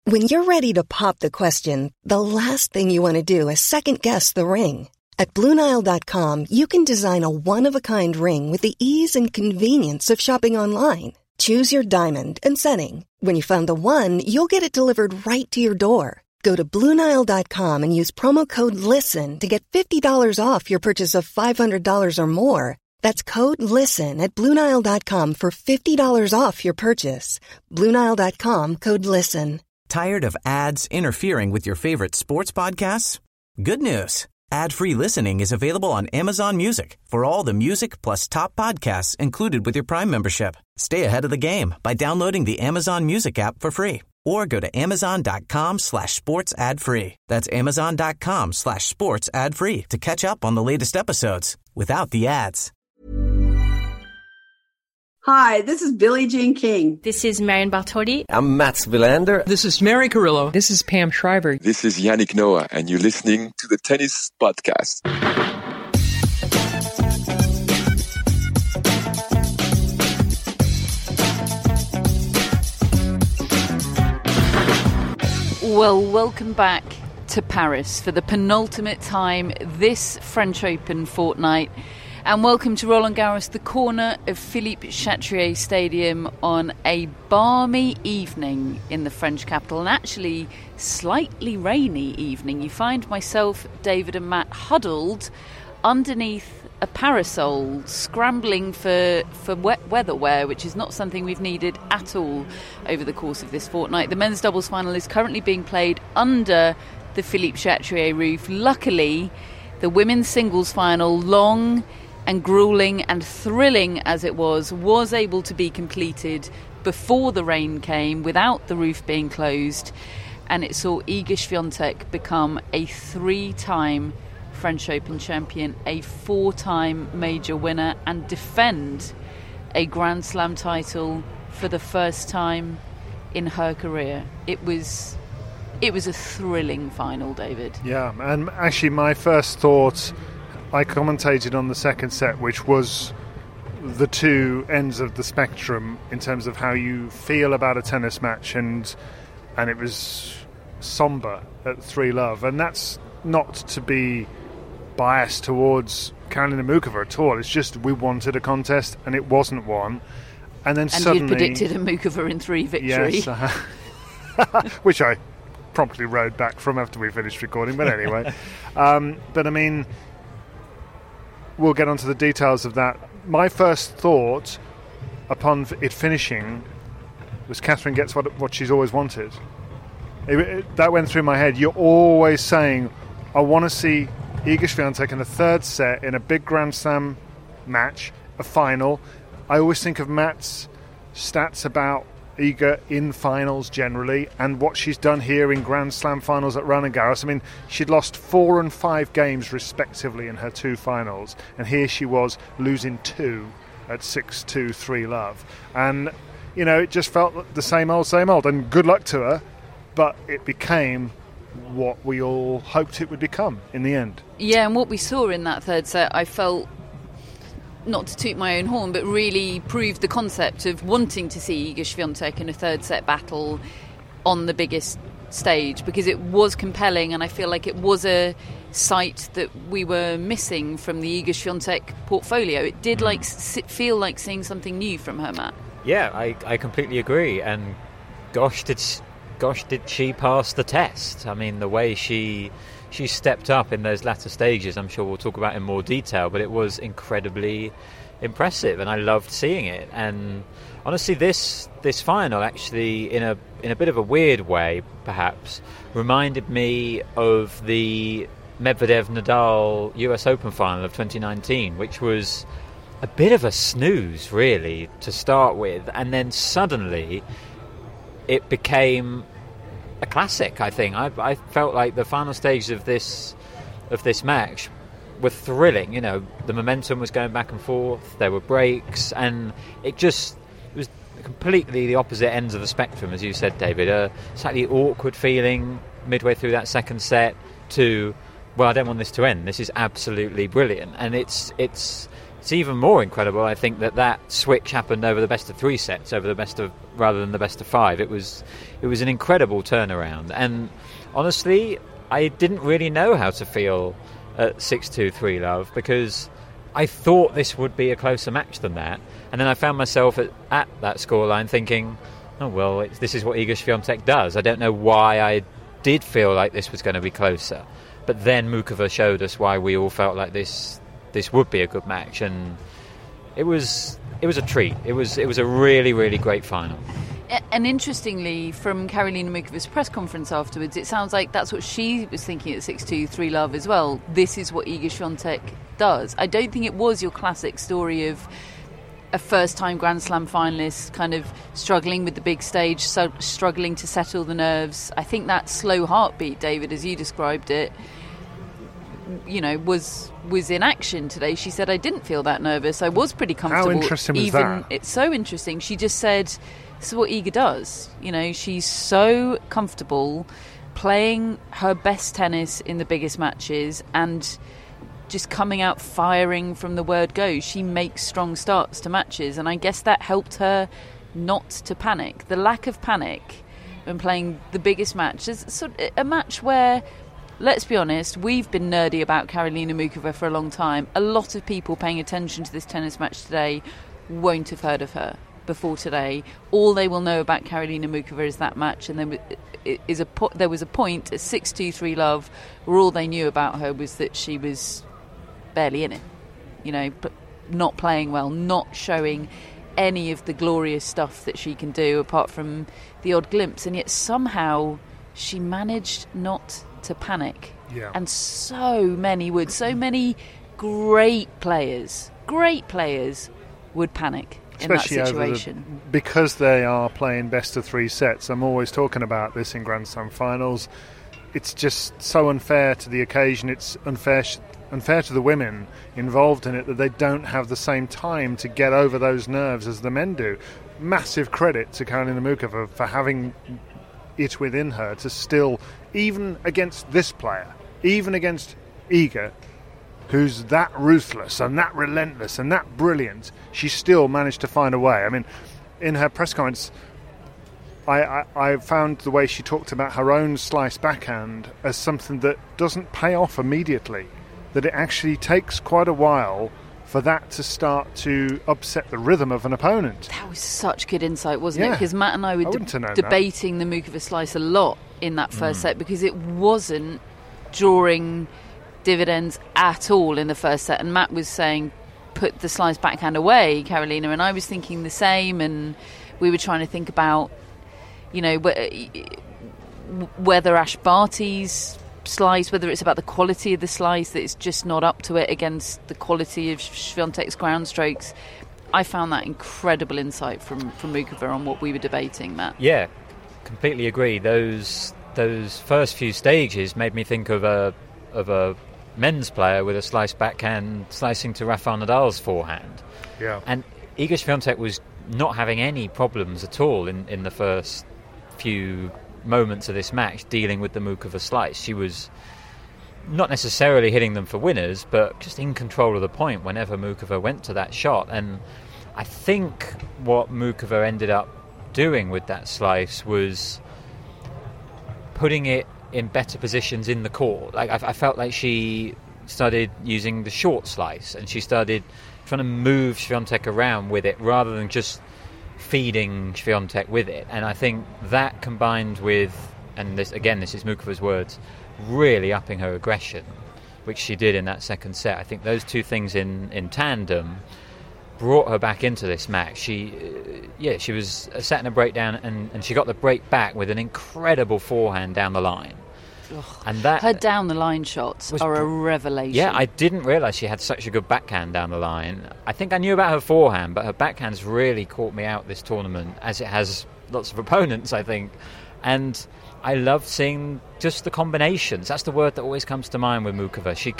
When you're ready to pop the question, the last thing you want to do is second-guess the ring. At BlueNile.com, you can design a one-of-a-kind ring with the ease and convenience of shopping online. Choose your diamond and setting. When you find the one, you'll get it delivered right to your door. Go to BlueNile.com and use promo code LISTEN to get $50 off your purchase of $500 or more. That's code LISTEN at BlueNile.com for $50 off your purchase. BlueNile.com, code LISTEN. Tired of ads interfering with your favorite sports podcasts? Good news. Ad-free listening is available on Amazon Music for all the music plus top podcasts included with your Prime membership. Stay ahead of the game by downloading the Amazon Music app for free or go to amazon.com/sports ad free. That's amazon.com/sports ad free to catch up on the latest episodes without the ads. Hi, this is Billie Jean King. This is Marion Bartoli. I'm Mats Wilander. This is Mary Carrillo. This is Pam Shriver. This is Yannick Noah, and you're listening to the Tennis Podcast. Well, welcome back to Paris for the penultimate time this French Open fortnight. And welcome to Roland Garros, the corner of Philippe Chatrier Stadium on a balmy evening in the French capital, and actually slightly rainy evening. You find myself, David and Matt huddled underneath a parasol, scrambling for wet weather wear, which is not something we've needed at all over the course of this fortnight. The men's doubles final is currently being played under the Philippe Chatrier roof. Luckily, the women's singles final, long and grueling and thrilling as it was able to be completed before the rain came, without the roof being closed, and it saw Iga Swiatek become a 3-time French Open champion, a 4-time major winner, and defend a Grand Slam title for the first time in her career. It was a thrilling final, David. Yeah, and actually my first thought, I commentated on the second set, which was the two ends of the spectrum in terms of how you feel about a tennis match, and it was somber at 3-love, and that's not to be biased towards Karolina Muchova at all. It's just we wanted a contest and it wasn't one, and then suddenly you'd predicted a Muchova in 3 victory. Yes, which I promptly rode back from after we finished recording, but anyway. But I mean, we'll get onto the details of that. My first thought upon it finishing was Catherine gets what she's always wanted. That went through my head. You're always saying, I want to see Iga Swiatek in a third set in a big Grand Slam match, a final. I always think of Matt's stats about Iga in finals generally, and what she's done here in Grand Slam finals at Roland Garros. I mean, she'd lost 4 and 5 games respectively in her 2 finals, and here she was losing 2 at 6-2, 3-love. And, you know, it just felt the same old, and good luck to her, but it became what we all hoped it would become in the end. Yeah, and what we saw in that third set, I felt, not to toot my own horn, but really proved the concept of wanting to see Iga Swiatek in a third set battle on the biggest stage, because it was compelling, and I feel like it was a sight that we were missing from the Iga Swiatek portfolio. It did feel like seeing something new from her, Matt. Yeah, I completely agree, and gosh did she pass the test. I mean, the way she stepped up in those latter stages, I'm sure we'll talk about in more detail, but it was incredibly impressive, and I loved seeing it. And honestly, this final actually, in a bit of a weird way perhaps, reminded me of the Medvedev-Nadal US Open final of 2019, which was a bit of a snooze really to start with, and then suddenly it became a classic. I think I felt like the final stages of this match were thrilling. You know, the momentum was going back and forth, there were breaks, and it was completely the opposite ends of the spectrum, as you said, David. A slightly awkward feeling midway through that second set to, well, I don't want this to end, this is absolutely brilliant. And it's it's even more incredible, I think, that switch happened over the best of 3 sets, rather than the best of 5. It was an incredible turnaround, and honestly, I didn't really know how to feel at 6-2 3-love, because I thought this would be a closer match than that, and then I found myself at that scoreline thinking, oh well, this is what Iga Swiatek does. I don't know why I did feel like this was going to be closer, but then Muchova showed us why we all felt like this would be a good match, and it was a treat. It was a really, really great final. And interestingly, from Karolina Muchova's press conference afterwards, it sounds like that's what she was thinking at 6-2 3-love as well. This is what Iga Swiatek does. I don't think it was your classic story of a first-time Grand Slam finalist kind of struggling with the big stage, so struggling to settle the nerves. I think that slow heartbeat, David, as you described it, was in action today. She said, I didn't feel that nervous. I was pretty comfortable. How interesting was that? It's so interesting. She just said, this is what Iga does. She's so comfortable playing her best tennis in the biggest matches and just coming out firing from the word go. She makes strong starts to matches, and I guess that helped her not to panic. The lack of panic when playing the biggest match is sort of a match where, let's be honest, we've been nerdy about Karolina Muchova for a long time. A lot of people paying attention to this tennis match today won't have heard of her before today. All they will know about Karolina Muchova is that match, and there was a point at 6-2 3-love where all they knew about her was that she was barely in it, but not playing well, not showing any of the glorious stuff that she can do apart from the odd glimpse, and yet somehow she managed not to panic. Yeah. And so many great players would panic especially in that situation. Because they are playing best of 3 sets. I'm always talking about this in Grand Slam finals. It's just so unfair to the occasion. It's unfair to the women involved in it that they don't have the same time to get over those nerves as the men do. Massive credit to Karolina Muchova for having it within her to still, even against this player, even against Iga, who's that ruthless and that relentless and that brilliant, she still managed to find a way. I mean, in her press conference, I found the way she talked about her own slice backhand as something that doesn't pay off immediately, that it actually takes quite a while for that to start to upset the rhythm of an opponent. That was such good insight, wasn't it? Because Matt and I were debating the Muchova slice a lot in that first set, because it wasn't drawing dividends at all in the first set, and Matt was saying put the slice backhand away, Karolina, and I was thinking the same, and we were trying to think about whether Ash Barty's slice, whether it's about the quality of the slice that it's just not up to it against the quality of Swiatek's ground strokes. I found that incredible insight from Muchova on what we were debating, Matt. Yeah, completely agree. Those first few stages made me think of a men's player with a slice backhand slicing to Rafael Nadal's forehand. Yeah. And Iga Swiatek was not having any problems at all in the first few moments of this match dealing with the Muchova slice. She was not necessarily hitting them for winners, but just in control of the point whenever Muchova went to that shot. And I think what Muchova ended up doing with that slice was putting it in better positions in the court. Like I felt like she started using the short slice, and she started trying to move Swiatek around with it rather than just feeding Swiatek with it. And I think that combined with, and this is Muchova's words, really upping her aggression, which she did in that second set. I think those two things in tandem brought her back into this match. She was setting a breakdown, and she got the break back with an incredible forehand down the line. Ugh. And that her down the line shots are a revelation. Yeah, I didn't realise she had such a good backhand down the line. I think I knew about her forehand, but her backhand's really caught me out this tournament, as it has lots of opponents, I think. And I love seeing just the combinations. That's the word that always comes to mind with Muchova. She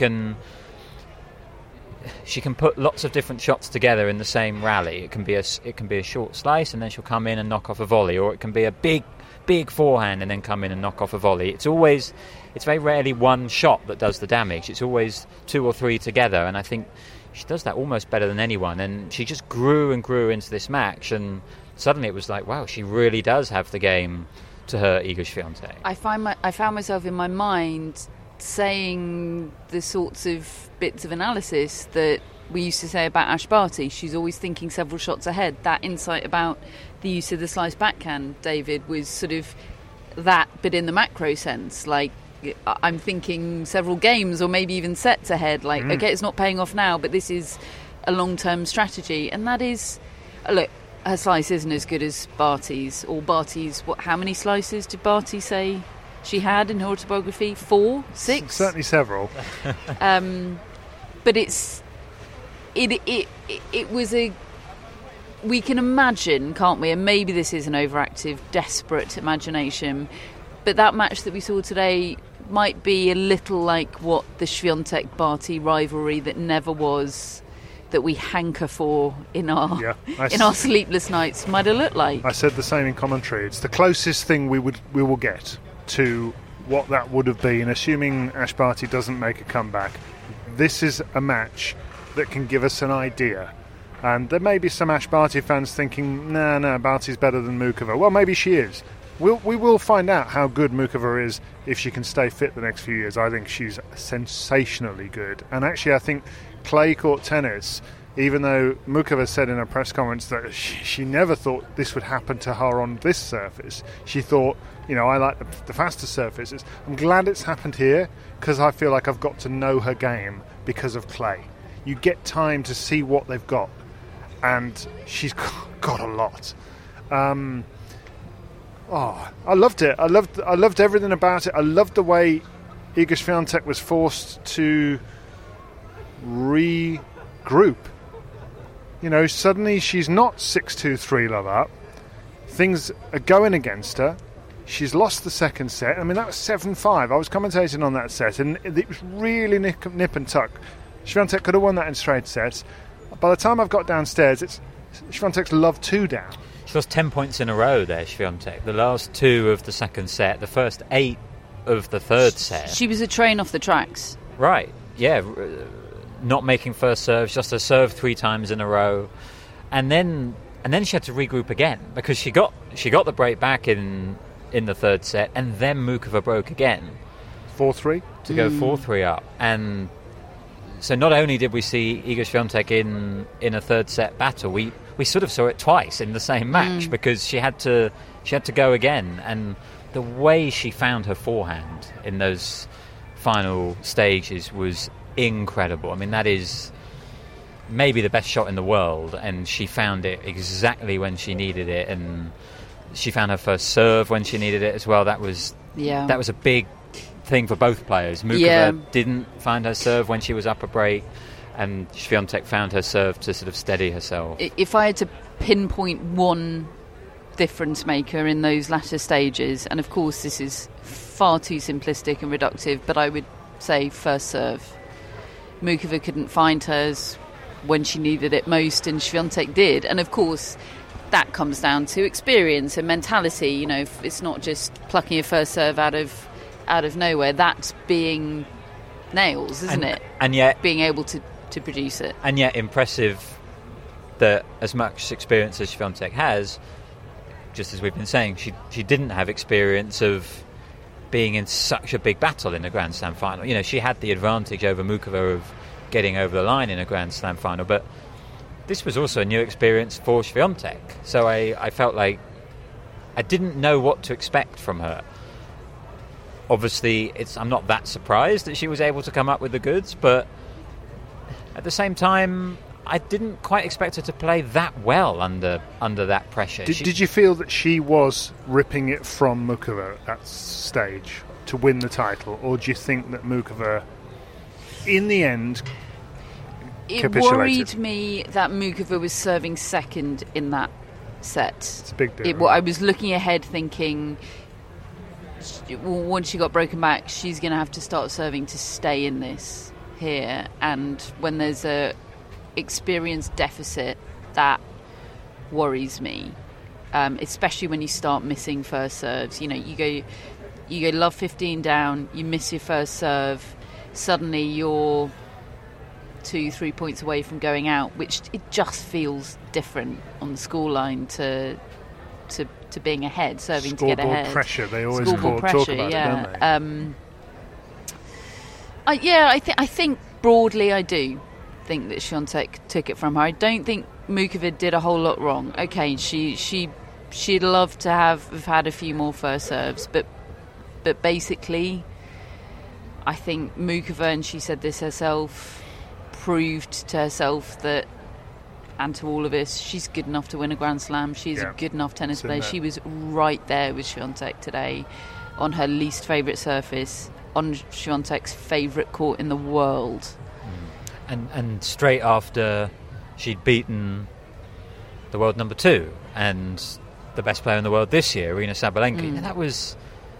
can put lots of different shots together in the same rally. It can be a short slice, and then she'll come in and knock off a volley, or it can be a big forehand and then come in and knock off a volley. It's very rarely one shot that does the damage. It's always two or three together, and I think she does that almost better than anyone, and she just grew and grew into this match, and suddenly it was like, wow, she really does have the game to her Iga Swiatek. I found myself in my mind saying the sorts of bits of analysis that we used to say about Ash Barty. She's always thinking several shots ahead. That insight about the use of the slice backhand, David, was sort of that, but in the macro sense. Like, I'm thinking several games or maybe even sets ahead. Like, okay, it's not paying off now, but this is a long-term strategy. And that is, look, her slice isn't as good as Barty's. Or Barty's, how many slices did Barty say she had in her autobiography? 4? 6? Certainly several. But it was a... We can imagine, can't we? And maybe this is an overactive, desperate imagination, but that match that we saw today might be a little like what the Swiatek-Barty rivalry that never was, that we hanker for in our sleepless nights, might have looked like. I said the same in commentary. It's the closest thing we will get to what that would have been, assuming Ash Barty doesn't make a comeback. This is a match that can give us an idea. And there may be some Ash Barty fans thinking, no, Barty's better than Muchova. Well, maybe she is. We will find out how good Muchova is if she can stay fit the next few years. I think she's sensationally good. And actually, I think clay court tennis, even though Muchova said in her press conference that she never thought this would happen to her on this surface, she thought, I like the faster surfaces. I'm glad it's happened here because I feel like I've got to know her game because of clay. You get time to see what they've got, and she's got a lot. I loved it. I loved everything about it. I loved the way Iga Swiatek was forced to regroup. Suddenly she's not 6-2-3 love up. Things are going against her. She's lost the second set. I mean, that was 7-5. I was commentating on that set, and it was really nip and tuck. Swiatek could have won that in straight sets. By the time I've got downstairs, it's Swiatek's love 2 down. She lost 10 points in a row there, Swiatek. The last 2 of the second set, the first 8 of the third set. She was a train off the tracks. Right, yeah. Not making first serves, just a serve 3 times in a row. And then she had to regroup again because she got the break back in the third set, and then Muchova broke again. 4-3? To go 4-3 up. And so not only did we see Iga Swiatek in a third set battle, we sort of saw it twice in the same match because she had to go again, and the way she found her forehand in those final stages was incredible. I mean, that is maybe the best shot in the world, and she found it exactly when she needed it, and she found her first serve when she needed it as well. That was a big thing for both players. Muchova didn't find her serve when she was up a break, and Swiatek found her serve to sort of steady herself. If I had to pinpoint one difference maker in those latter stages, and of course this is far too simplistic and reductive, but I would say first serve. Muchova couldn't find hers when she needed it most, and Swiatek did. And of course that comes down to experience and mentality. It's not just plucking a first serve out of nowhere. That's being nails, isn't it? And yet being able to produce it. And yet impressive that as much experience as Swiatek has, just as we've been saying, she didn't have experience of being in such a big battle in a Grand Slam final. She had the advantage over Muchova of getting over the line in a Grand Slam final, but this was also a new experience for Swiatek. So I felt like I didn't know what to expect from her. Obviously, I'm not that surprised that she was able to come up with the goods, but at the same time, I didn't quite expect her to play that well under that pressure. Did you feel that she was ripping it from Muchova at that stage to win the title, or do you think that Muchova, in the end, capitulated? It worried me that Muchova was serving second in that set. It's a big deal. I was looking ahead thinking, once she got broken back, she's going to have to start serving to stay in this here. And when there's a experience deficit, that worries me, especially when you start missing first serves. You go love 15 down, you miss your first serve, suddenly you're 2-3 points away from going out, which it just feels different on the scoreline to being ahead, serving to get ahead. Scoreboard pressure, they always talk about it, don't they? I think broadly I do think that Świątek took it from her. I don't think Muchova did a whole lot wrong. Okay, she'd love to have had a few more first serves, but basically I think Muchova, and she said this herself, proved to herself that, and to all of us, she's good enough to win a Grand Slam. She's a good enough tennis player. She was right there with Świątek today on her least favourite surface, on Świątek's favourite court in the world. And straight after she'd beaten the world number 2 and the best player in the world this year, Aryna Sabalenka. And that was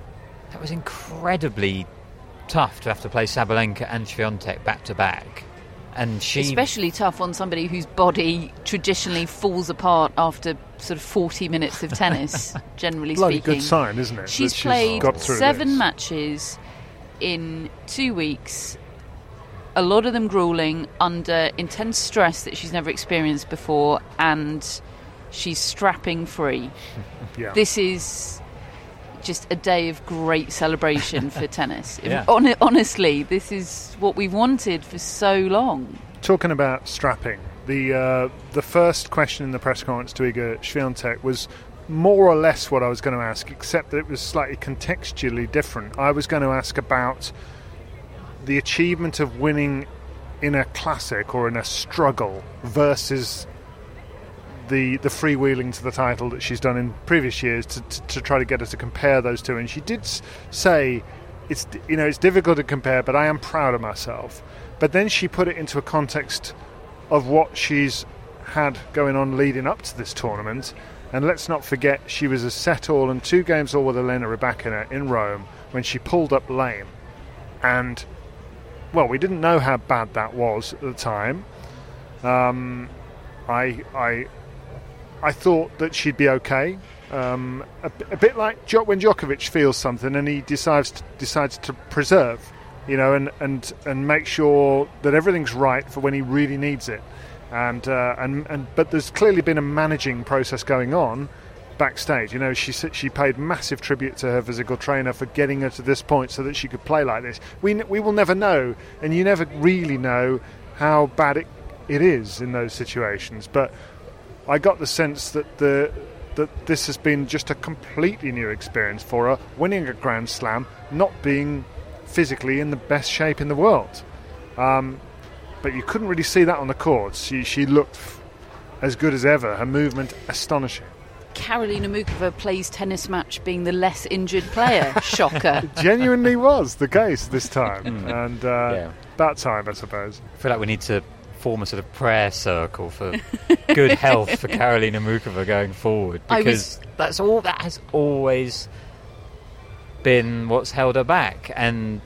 incredibly tough to have to play Sabalenka and Świątek back to back. And especially tough on somebody whose body traditionally falls apart after sort of 40 minutes of tennis, generally Bloody speaking. Good sign, isn't it? She's played 7 matches in 2 weeks, a lot of them grueling, under intense stress that she's never experienced before, and she's strapping free. This is just a day of great celebration for tennis. Honestly, this is what we've wanted for so long. Talking about strapping, the first question in the press conference to Iga Świątek was more or less what I was going to ask, except that it was slightly contextually different. I was going to ask about the achievement of winning in a classic or in a struggle versus the freewheeling to the title that she's done in previous years, to try to get her to compare those two. And she did say it's difficult to compare, but I am proud of myself. But then she put it into a context of what she's had going on leading up to this tournament. And let's not forget, she was a set all and 2 games all with Elena Rybakina in Rome when she pulled up lame. And, well, we didn't know how bad that was at the time. I thought that she'd be okay. A bit like when Djokovic feels something and he decides to preserve, and make sure that everything's right for when he really needs it. But there's clearly been a managing process going on backstage. She paid massive tribute to her physical trainer for getting her to this point so that she could play like this. We will never know, and you never really know how bad it is in those situations. But I got the sense that this has been just a completely new experience for her, winning a Grand Slam, not being physically in the best shape in the world. But you couldn't really see that on the court. She looked as good as ever. Her movement astonishing. Karolina Muchova plays tennis match being the less injured player. Shocker. It genuinely was the case this time. And about time, I suppose. I feel like we need to form a sort of prayer circle for good health for Karolina Muchova going forward, because that's all that has always been what's held her back, and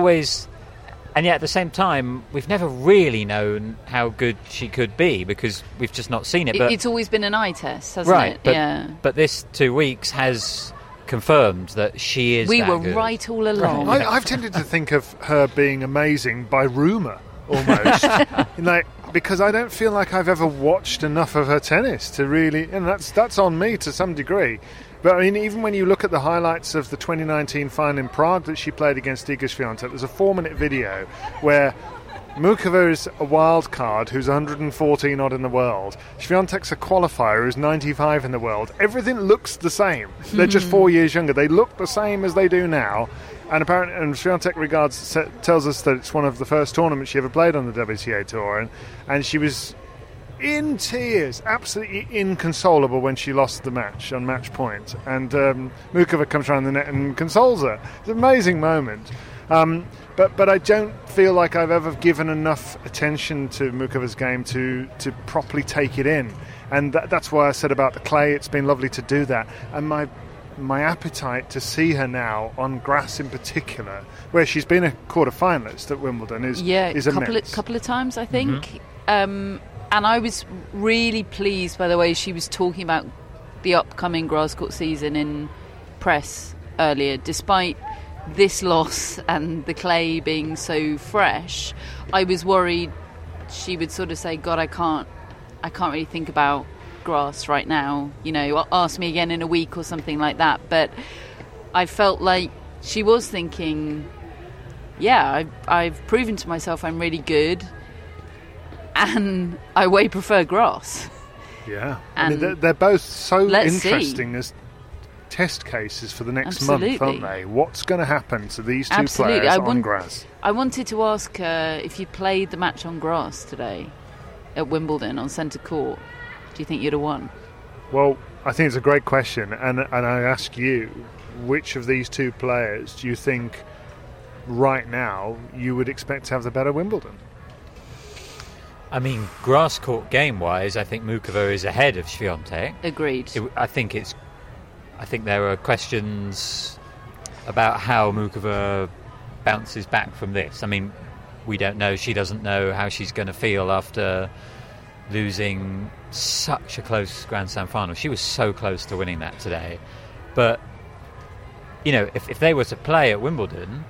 yet at the same time we've never really known how good she could be because we've just not seen it. But it's always been an eye test, hasn't it? But this 2 weeks has confirmed that she is. We that were good. Right all along. Right. I've tended to think of her being amazing by rumour. Almost, because I don't feel like I've ever watched enough of her tennis to really, and that's on me to some degree. But I mean, even when you look at the highlights of the 2019 final in Prague that she played against Iga Świątek, there's a 4-minute video where Muchova is a wild card who's 114 odd in the world. Świątek's a qualifier who's 95 in the world. Everything looks the same. They're just 4 years younger. They look the same as they do now. And apparently, Świątek tells us that it's one of the first tournaments she ever played on the WTA tour, and she was in tears, absolutely inconsolable when she lost the match on match point. And Muchova comes around the net and consoles her. It's an amazing moment. But I don't feel like I've ever given enough attention to Muchova's game to properly take it in, and that's why I said about the clay. It's been lovely to do that, and my appetite to see her now on grass in particular, where she's been a quarter-finalist at Wimbledon, is immense. Couple of times, I think. And I was really pleased by the way she was talking about the upcoming grass court season in press earlier. Despite this loss and the clay being so fresh, I was worried she would sort of say, God, I can't really think about grass right now, ask me again in a week or something like that. But I felt like she was thinking, yeah, I've proven to myself I'm really good, and I way prefer grass. Yeah, I mean, they're both so interesting as test cases for the next month, aren't they? What's going to happen to these two players on grass? I wanted to ask her if you played the match on grass today at Wimbledon on centre court, do you think you'd have won? Well, I think it's a great question, and I ask you, which of these two players do you think right now you would expect to have the better Wimbledon? I mean, grass court game-wise, I think Muchova is ahead of Swiatek. Agreed. I think there are questions about how Muchova bounces back from this. I mean, we don't know. She doesn't know how she's going to feel after losing such a close Grand Slam final. She was so close to winning that today. But, if they were to play at Wimbledon,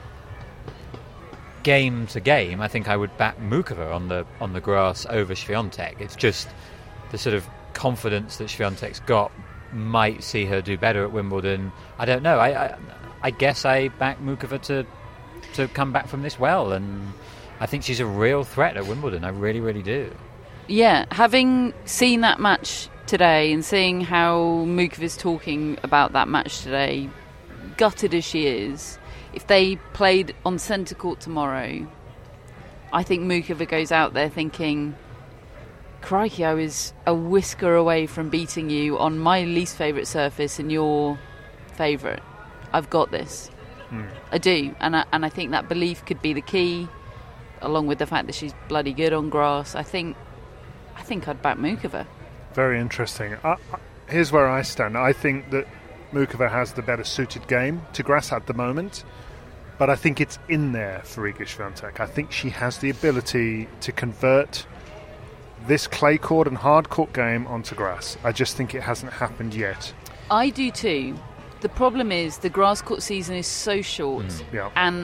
game to game, I think I would back Muchova on the grass over Swiatek. It's just the sort of confidence that Swiatek's got might see her do better at Wimbledon. I don't know. I guess I back Muchova to come back from this well, and I think she's a real threat at Wimbledon. I really, really do. Yeah, having seen that match today and seeing how Muchova's talking about that match today, gutted as she is, if they played on centre court tomorrow, I think Muchova goes out there thinking, crikey, I was a whisker away from beating you on my least favourite surface and your favourite. I've got this. I do. And I think that belief could be the key, along with the fact that she's bloody good on grass. I think I'd back Muchova. Very interesting. Here's where I stand. I think that Muchova has the better suited game to grass at the moment, but I think it's in there for Iga Swiatek. I think she has the ability to convert this clay court and hard court game onto grass. I just think it hasn't happened yet. I do too. The problem is the grass court season is so short, and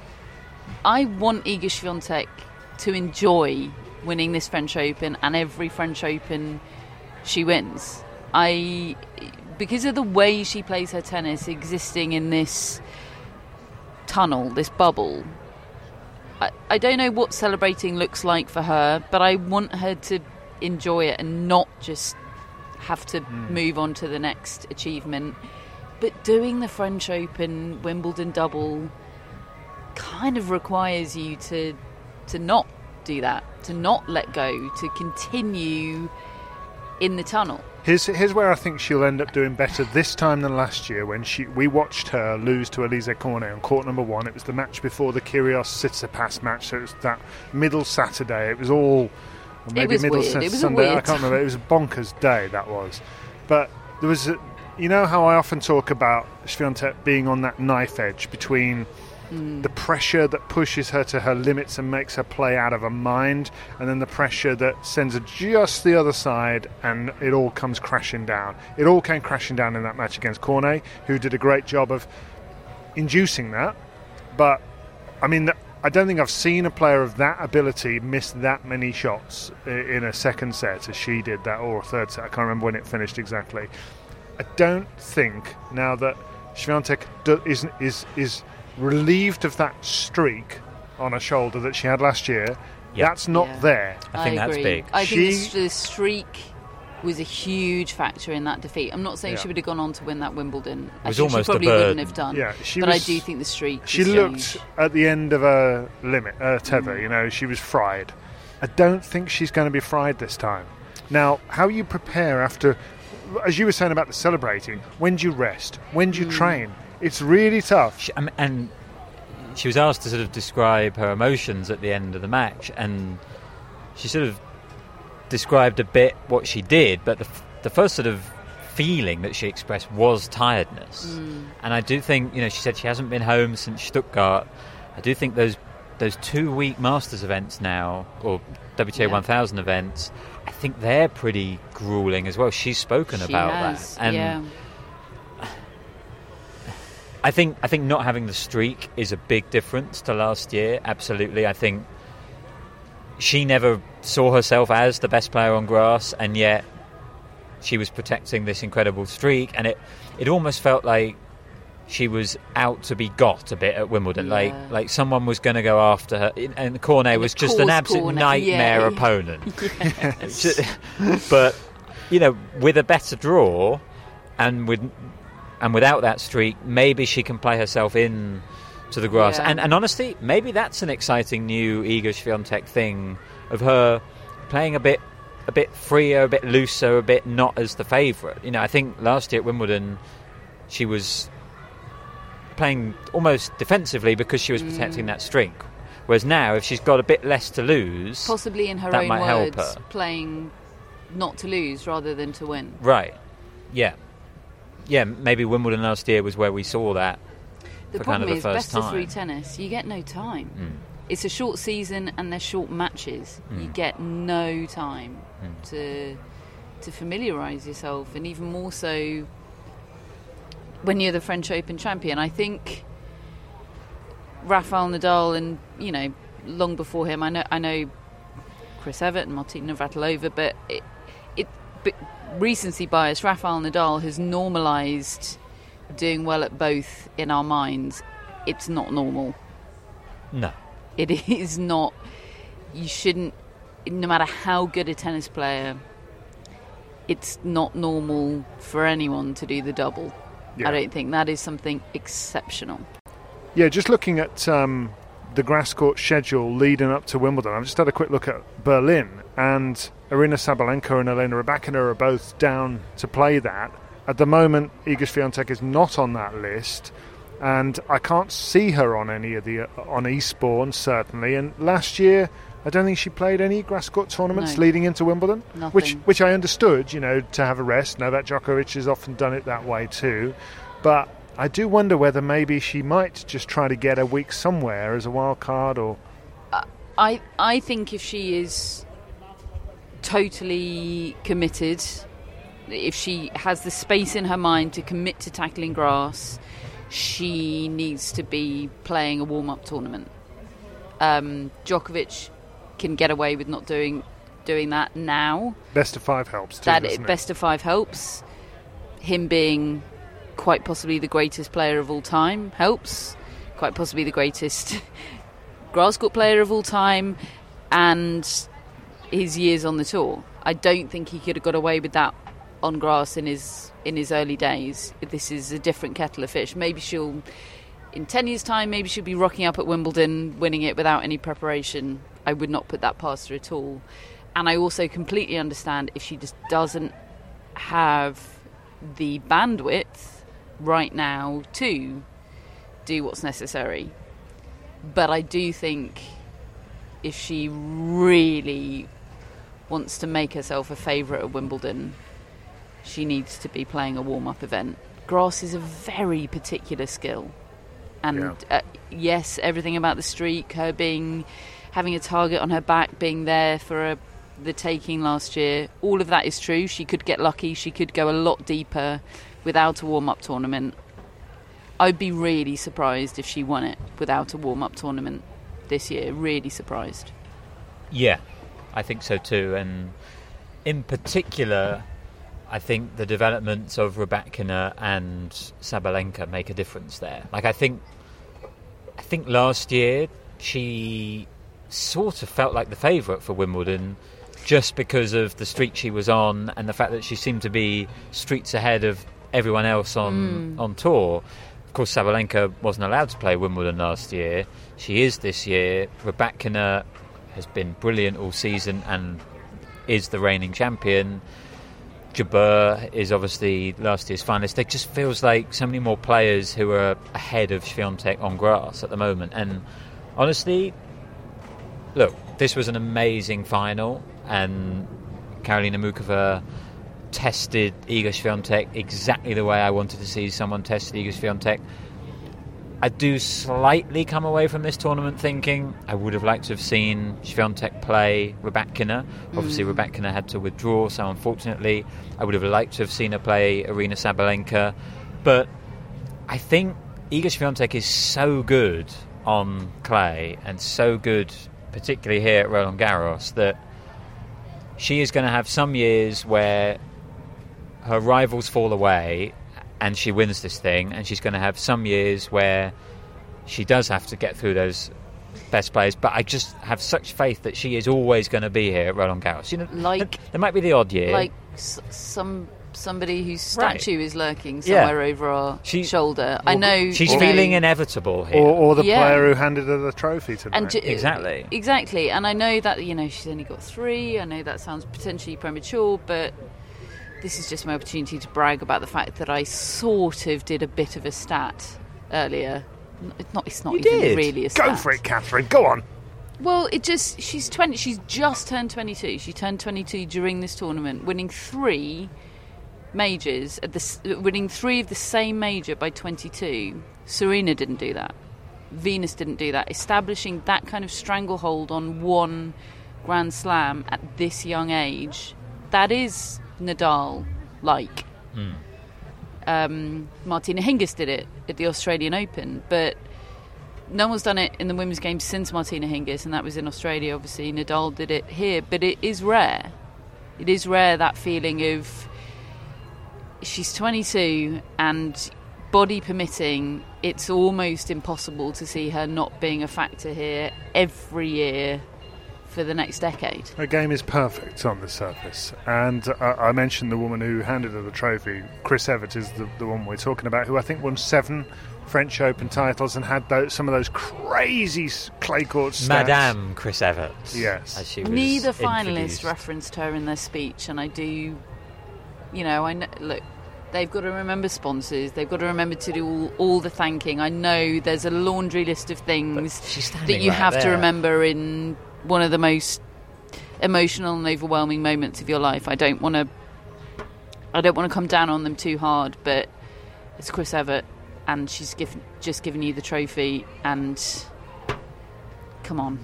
I want Iga Swiatek to enjoy winning this French Open and every French Open she wins. Because of the way she plays her tennis, existing in this tunnel, this bubble, I don't know what celebrating looks like for her, but I want her to enjoy it and not just have to move on to the next achievement. But doing the French Open, Wimbledon double kind of requires you to not do that, to not let go, to continue in the tunnel. Here's where I think she'll end up doing better this time than last year, when we watched her lose to Alizé Cornet on court number 1. It was the match before the Kyrgios-Tsitsipas match, so it was that middle Saturday. It was all, or maybe middle Sunday. I can't remember. It was a bonkers day, that was. But there was, how I often talk about Swiatek being on that knife edge between the pressure that pushes her to her limits and makes her play out of her mind, and then the pressure that sends her just the other side and it all comes crashing down. It all came crashing down in that match against Cornet, who did a great job of inducing that. But, I mean, I don't think I've seen a player of that ability miss that many shots in a second set as she did that, or a third set. I can't remember when it finished exactly. I don't think, now that Swiatek is relieved of that streak on her shoulder that she had last year, that's not there. I think that's big. I think the streak was a huge factor in that defeat. I'm not saying she would have gone on to win that Wimbledon. It was almost she probably a burden. wouldn't have done. Yeah, but I do think the streak She looked at the end of her limit, tether, she was fried. I don't think she's going to be fried this time. Now, how you prepare after, as you were saying about the celebrating, when do you rest? When do you train? It's really tough. And she was asked to sort of describe her emotions at the end of the match, and she sort of described a bit what she did, but the first sort of feeling that she expressed was tiredness. And I do think, she said she hasn't been home since Stuttgart. I do think those 2-week Masters events now, or WTA 1000 events, I think they're pretty grueling as well. She's spoken about that. And I think not having the streak is a big difference to last year. Absolutely. I think she never saw herself as the best player on grass, and yet she was protecting this incredible streak, and it almost felt like she was out to be got a bit at Wimbledon. Like someone was going to go after her, and Cornet was just an absolute nightmare opponent. Yes. But with a better draw and without that streak, maybe she can play herself in to the grass. Yeah. And honestly, maybe that's an exciting new Iga Swiatek thing of her playing a bit freer, a bit looser, a bit not as the favourite. I think last year at Wimbledon she was playing almost defensively because she was protecting that streak. Whereas now, if she's got a bit less to lose, possibly in her that own might words, help her. playing not to lose rather than to win. Right. Yeah. Yeah, maybe Wimbledon last year was where we saw that. The for problem kind of is, the first best of time. three tennis, you get no time. It's a short season and they're short matches. You get no time to familiarise yourself, and even more so when you're the French Open champion. I think Rafael Nadal, and long before him, I know Chris Evert and Martina Navratilova, but but recency bias, Rafael Nadal has normalised doing well at both in our minds. It's not normal. No. It is not. You shouldn't, no matter how good a tennis player, it's not normal for anyone to do the double. Yeah. I don't think that is something exceptional. Yeah, just looking at the grass court schedule leading up to Wimbledon, I've just had a quick look at Berlin, and Aryna Sabalenka and Elena Rybakina are both down to play that. At the moment, Iga Swiatek is not on that list, and I can't see her on any of the on Eastbourne, certainly. And last year, I don't think she played any grass court tournaments leading into Wimbledon, which I understood, to have a rest. Novak Djokovic has often done it that way too, but I do wonder whether maybe she might just try to get a week somewhere as a wild card. Or I think if she is totally committed, if she has the space in her mind to commit to tackling grass, she needs to be playing a warm-up tournament. Djokovic can get away with not doing that now. Best of five helps too, best of five helps. Him being quite possibly the greatest player of all time helps. Quite possibly the greatest grass court player of all time, and his years on the tour. I don't think he could have got away with that on grass in his early days. This is a different kettle of fish. Maybe she'll, in 10 years' time, maybe she'll be rocking up at Wimbledon, winning it without any preparation. I would not put that past her at all. And I also completely understand if she just doesn't have the bandwidth right now to do what's necessary. But I do think if she really wants to make herself a favourite at Wimbledon, she needs to be playing a warm-up event. Grass is a very particular skill. And yes, everything about the streak, her having a target on her back, being there for the taking last year, all of that is true. She could get lucky. She could go a lot deeper without a warm-up tournament. I'd be really surprised if she won it without a warm-up tournament this year. Really surprised. Yeah, I think so too. And in particular, I think the developments of Rybakina and Sabalenka make a difference there. Like I think last year she sort of felt like the favourite for Wimbledon just because of the streak she was on and the fact that she seemed to be streets ahead of everyone else on tour. Of course, Sabalenka wasn't allowed to play Wimbledon last year. She is this year. Rybakina has been brilliant all season and is the reigning champion. Jabeur is obviously last year's finalist. It just feels like so many more players who are ahead of Swiatek on grass at the moment. And honestly, look, this was an amazing final, and Karolina Muchova tested Iga Swiatek exactly the way I wanted to see someone test Iga Swiatek. I do slightly come away from this tournament thinking I would have liked to have seen Swiatek play Rybakina. Obviously, Rybakina had to withdraw, so unfortunately, I would have liked to have seen her play Aryna Sabalenka. But I think Iga Swiatek is so good on clay and so good particularly here at Roland Garros, that she is going to have some years where her rivals fall away and she wins this thing, and she's going to have some years where she does have to get through those best players. But I just have such faith that she is always going to be here at Roland Garros. You know, like there might be the odd year, like somebody whose statue is lurking somewhere over our shoulder. I know she's feeling inevitable here, or the player who handed her the trophy tonight. Exactly. And I know that she's only got 3. I know that sounds potentially premature, but this is just my opportunity to brag about the fact that I sort of did a bit of a stat earlier. It's not even really a stat. Go for it, Catherine. Go on. Well, she's 20. She's just turned 22. She turned 22 during this tournament, winning 3 majors winning 3 of the same major by 22. Serena didn't do that. Venus didn't do that. Establishing that kind of stranglehold on one Grand Slam at this young age, that is Nadal-like. Martina Hingis did it at the Australian Open, but no one's done it in the women's game since Martina Hingis, and that was in Australia. Obviously, Nadal did it here, but it is rare. It is rare, that feeling of she's 22 and, body permitting, it's almost impossible to see her not being a factor here every year for the next decade. Her game is perfect on the surface, and I mentioned the woman who handed her the trophy. Chris Evert is the one we're talking about, who I think won 7 French Open titles and had some of those crazy clay court stats. Madame Chris Evert. Yes. As she was Neither introduced. finalist referenced her in their speech, and I do, I know, look, they've got to remember sponsors, they've got to remember to do all the thanking. I know there's a laundry list of things that you have to remember in one of the most emotional and overwhelming moments of your life. I don't want to come down on them too hard, but it's Chris Evert, and she's just given you the trophy, and come on,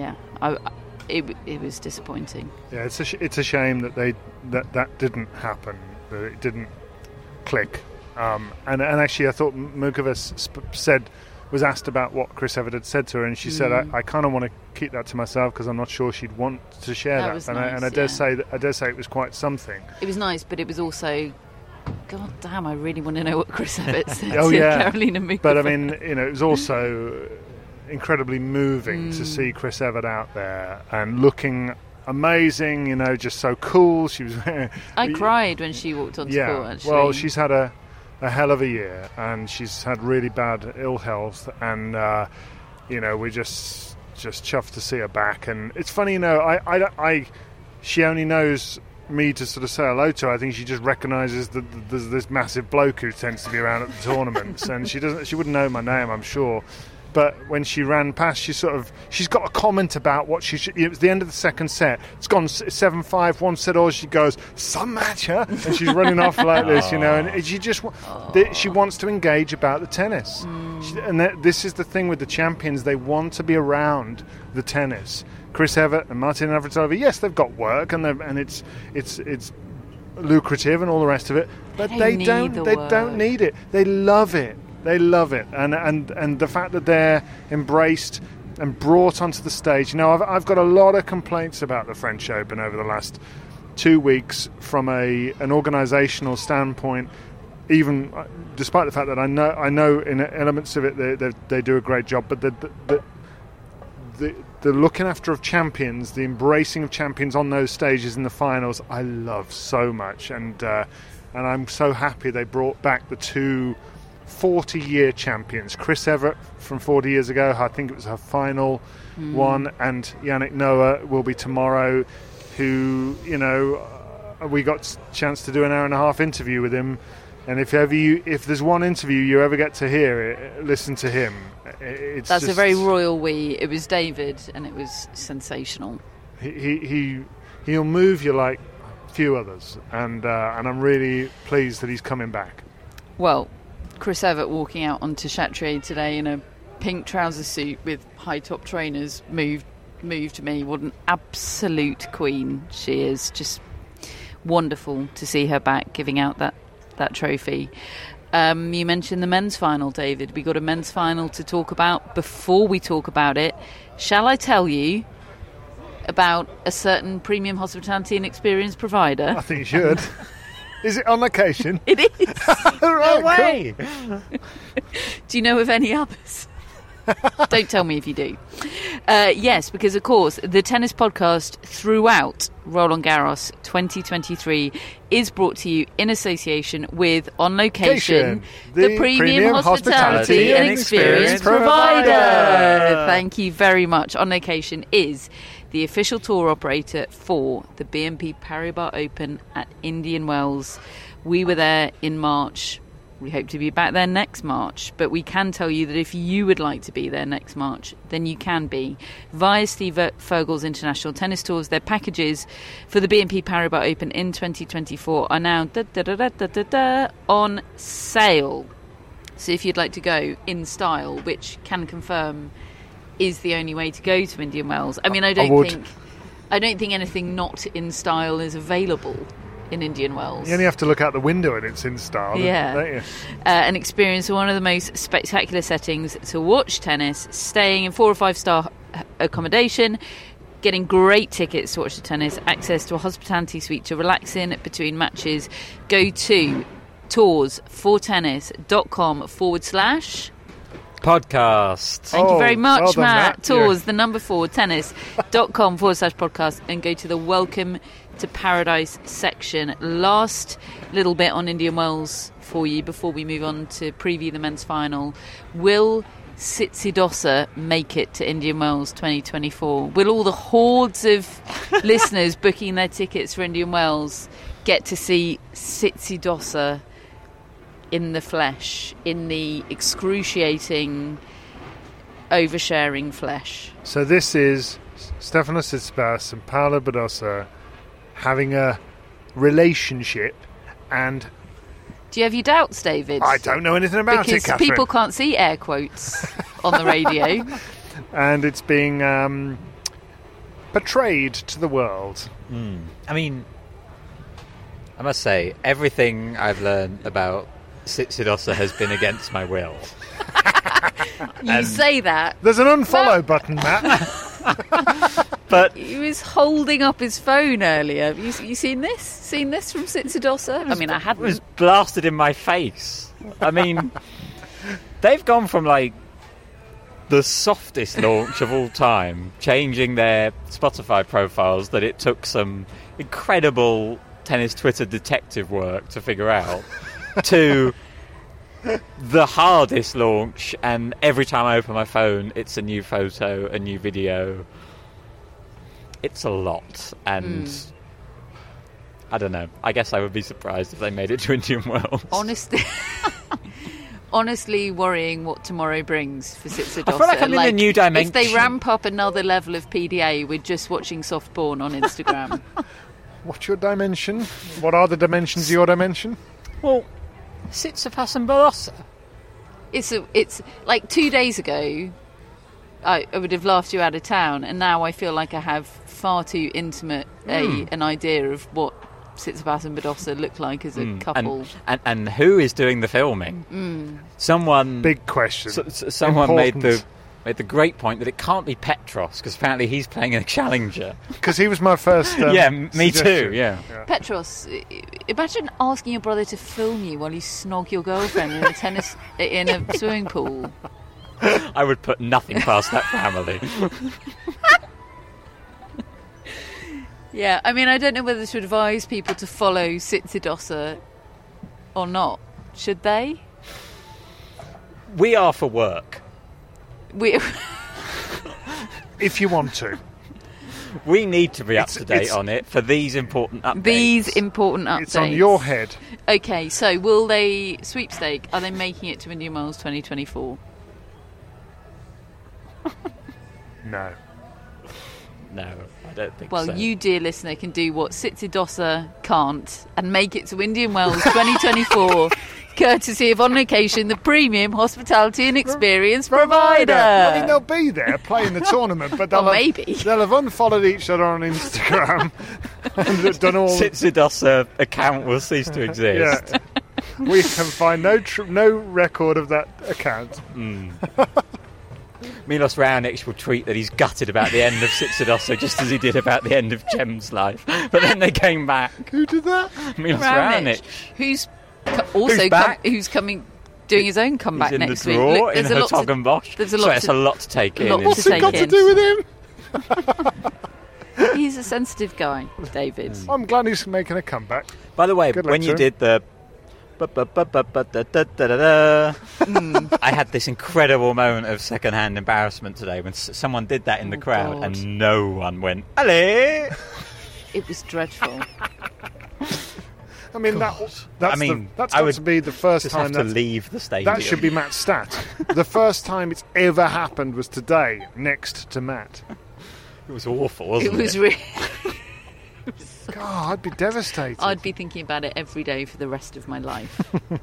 it was disappointing. Yeah, it's a shame that that didn't happen, that it didn't click. And actually, I thought Mukovac was asked about what Chris Evert had said to her, and she said, "I kind of want to keep that to myself because I'm not sure she'd want to share that." Was and nice, I dare say it was quite something. It was nice, but it was also, God damn, I really want to know what Chris Evert said to Karolina Muchova. But I mean, it was also incredibly moving to see Chris Evert out there and looking amazing. Just so cool. She was. I cried when she walked onto court. Actually, well, she's had a hell of a year, and she's had really bad ill health, and we're just chuffed to see her back. And it's funny, she only knows me to sort of say hello to. I think she just recognises that there's this massive bloke who tends to be around at the tournaments, and she wouldn't know my name, I'm sure. But when she ran past, she's got a comment about what it was the end of the second set. It's gone 7-5, 1 set all. She goes, "Some match, huh?" And she's running off like this, and she wants to engage about the tennis. This is the thing with the champions. They want to be around the tennis. Chris Evert and Martina Navratilova, yes, they've got work and it's lucrative and all the rest of it, but they don't need it. They love it. They love it, and the fact that they're embraced and brought onto the stage. I've got a lot of complaints about the French Open over the last 2 weeks from an organisational standpoint. Even despite the fact that I know in elements of it they do a great job, but the looking after of champions, the embracing of champions on those stages in the finals, I love so much, and I'm so happy they brought back the 2 40-year champions, Chris Evert from 40 years ago, I think it was her final one, and Yannick Noah will be tomorrow, who, we got a chance to do an hour-and-a-half interview with him, and if there's one interview you ever get to hear, listen to him. That's a very royal we. It was David, and it was sensational. He'll move you like few others, and I'm really pleased that he's coming back. Well, Chris Evert walking out onto Chatrier today in a pink trouser suit with high top trainers moved me. What an absolute queen she is. Just wonderful to see her back giving out that trophy. You mentioned the men's final, David. We got a men's final to talk about. Before we talk about it, shall I tell you about a certain premium hospitality and experience provider? I think you should. Is it on location? It is. Right, No way! Do you know of any others? Don't tell me if you do. Yes, because of course the tennis podcast throughout Roland Garros 2023 is brought to you in association with On Location, the premium hospitality and experience provider. Thank you very much. On Location is the official tour operator for the BNP Paribas Open at Indian Wells. We were there in March. We hope to be back there next March, but we can tell you that if you would like to be there next March, then you can be. Via Steve Fergal's International Tennis Tours, their packages for the BNP Paribas Open in 2024 are now on sale. So if you'd like to go in style, which can confirm is the only way to go to Indian Wells. I mean, I don't think anything not in style is available in Indian Wells. You only have to look out the window and it's in style, don't you? And experience one of the most spectacular settings to watch tennis, staying in 4 or 5 star accommodation, getting great tickets to watch the tennis, access to a hospitality suite to relax in between matches. Go to toursfortennis.com/ podcast. Thank you very much, well done, Matt. Matt. Tours, the number 4, tennis.com / podcast, and go to the Welcome to Paradise section. Last little bit on Indian Wells for you before we move on to preview the men's final. Will Tsitsidosa make it to Indian Wells 2024? Will all the hordes of listeners booking their tickets for Indian Wells get to see Tsitsidosa in the flesh, in the excruciating, oversharing flesh? So this is Stefanos Tsitsipas and Paolo Badosa having a relationship, and do you have your doubts, David? I don't know anything about because it, Catherine. people can't see air quotes on the radio. And it's being portrayed to the world. I mean, I must say, everything I've learned about Tsitsidosa has been against my will. You say that. There's an unfollow button, Matt. But He was holding up his phone earlier. You seen this? Seen this from Tsitsidosa? I mean, I it hadn't. was blasted in my face. I mean, they've gone from like the softest launch of all time, changing their Spotify profiles that it took some incredible tennis Twitter detective work to figure out, to the hardest launch, and every time I open my phone it's a new photo, a new video. It's a lot, and I don't know, I guess I would be surprised if they made it to Indian Wells. Honestly worrying what tomorrow brings for Tsitsidosa. I feel like I'm in a new dimension. If they ramp up another level of PDA with just watching soft porn on Instagram. What's your dimension? What are the dimensions of your dimension? Well, Tsitsipas and Badosa. It's like 2 days ago I would have laughed you out of town, and now I feel like I have far too intimate an idea of what Tsitsipas and Badosa look like as a couple. And who is doing the filming? Someone. Big question. Someone Important. made the great point that it can't be Petros, because apparently he's playing a challenger. Because he was my first Yeah, me suggestion. too, yeah. Petros, imagine asking your brother to film you while you snog your girlfriend in a swimming pool. I would put nothing past that family. Yeah, I mean, I don't know whether to advise people to follow Tsitsidosa or not. Should they? We are for work. If you want to. We need to be up to date it's- on it for these important updates. These important updates. It's on your head. Okay, so will they sweepstake? Are they making it to Indian Wells 2024? No. No, I don't think Well, so. you, dear listener, can do what Tsitsidosa can't and make it to Indian Wells 2024, courtesy of On Location, the premium hospitality and experience provider. I mean, they'll be there playing the tournament, but they'll, Well, maybe. they'll have unfollowed each other on Instagram and done all. Tsitsidosa account will cease to exist. Yeah. We can find no record of that account. Milos Raonic will tweet that he's gutted about the end of Tsitsidoso just as he did about the end of Jem's life. But then they came back. Who did that? Milos Raonic. Who's coming, doing his own comeback he's in next the draw week. in Hertogenbosch. There's a lot to take in. What's it got to do with him? He's a sensitive guy, David. I'm glad he's making a comeback. By the way, when you did the I had this incredible moment of second-hand embarrassment today when someone did that in the crowd and no one went, "Allez!" It was dreadful. I mean, that's got to be the first time to leave the stadium. That should be Matt's stat. The first time it's ever happened was today, next to Matt. It was awful, wasn't it? It was really... God, I'd be devastated. I'd be thinking about it every day for the rest of my life.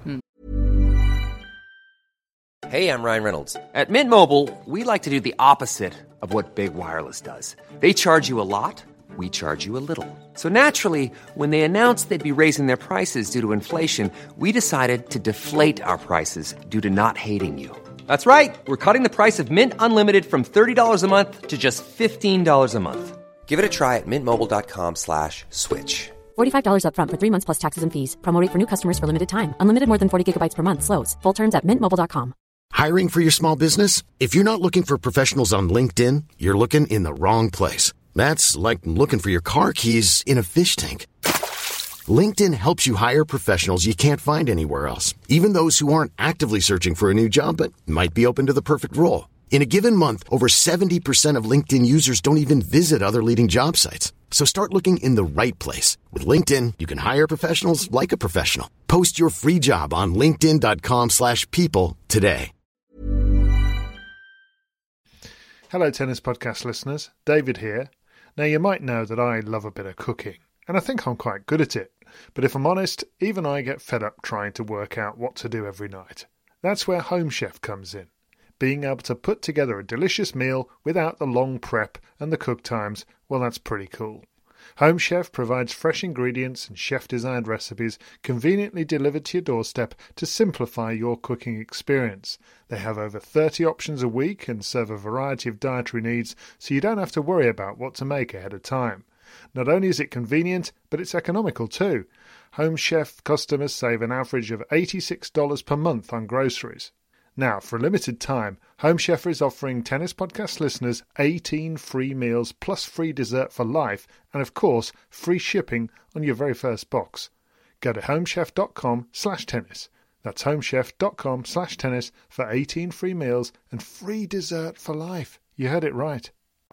Hey, I'm Ryan Reynolds. At Mint Mobile, we like to do the opposite of what Big Wireless does. They charge you a lot, we charge you a little. So naturally, when they announced they'd be raising their prices due to inflation, we decided to deflate our prices due to not hating you. That's right. We're cutting the price of Mint Unlimited from $30 a month to just $15 a month. Give it a try at mintmobile.com/switch. $45 up front for 3 months plus taxes and fees. Promo rate for new customers for limited time. Unlimited more than 40 gigabytes per month. Slows full terms at mintmobile.com. Hiring for your small business? If you're not looking for professionals on LinkedIn, you're looking in the wrong place. That's like looking for your car keys in a fish tank. LinkedIn helps you hire professionals you can't find anywhere else, even those who aren't actively searching for a new job but might be open to the perfect role. In a given month, over 70% of LinkedIn users don't even visit other leading job sites. So start looking in the right place. With LinkedIn, you can hire professionals like a professional. Post your free job on linkedin.com/people today. Hello, Tennis Podcast listeners. David here. Now, you might know that I love a bit of cooking, and I think I'm quite good at it. But if I'm honest, even I get fed up trying to work out what to do every night. That's where Home Chef comes in. Being able to put together a delicious meal without the long prep and the cook times, well, that's pretty cool. Home Chef provides fresh ingredients and chef-designed recipes conveniently delivered to your doorstep to simplify your cooking experience. They have over 30 options a week and serve a variety of dietary needs, so you don't have to worry about what to make ahead of time. Not only is it convenient, but it's economical too. Home Chef customers save an average of $86 per month on groceries. Now, for a limited time, Home Chef is offering Tennis Podcast listeners 18 free meals plus free dessert for life and, of course, free shipping on your very first box. Go to homechef.com/tennis. That's homechef.com/tennis for 18 free meals and free dessert for life. You heard it right.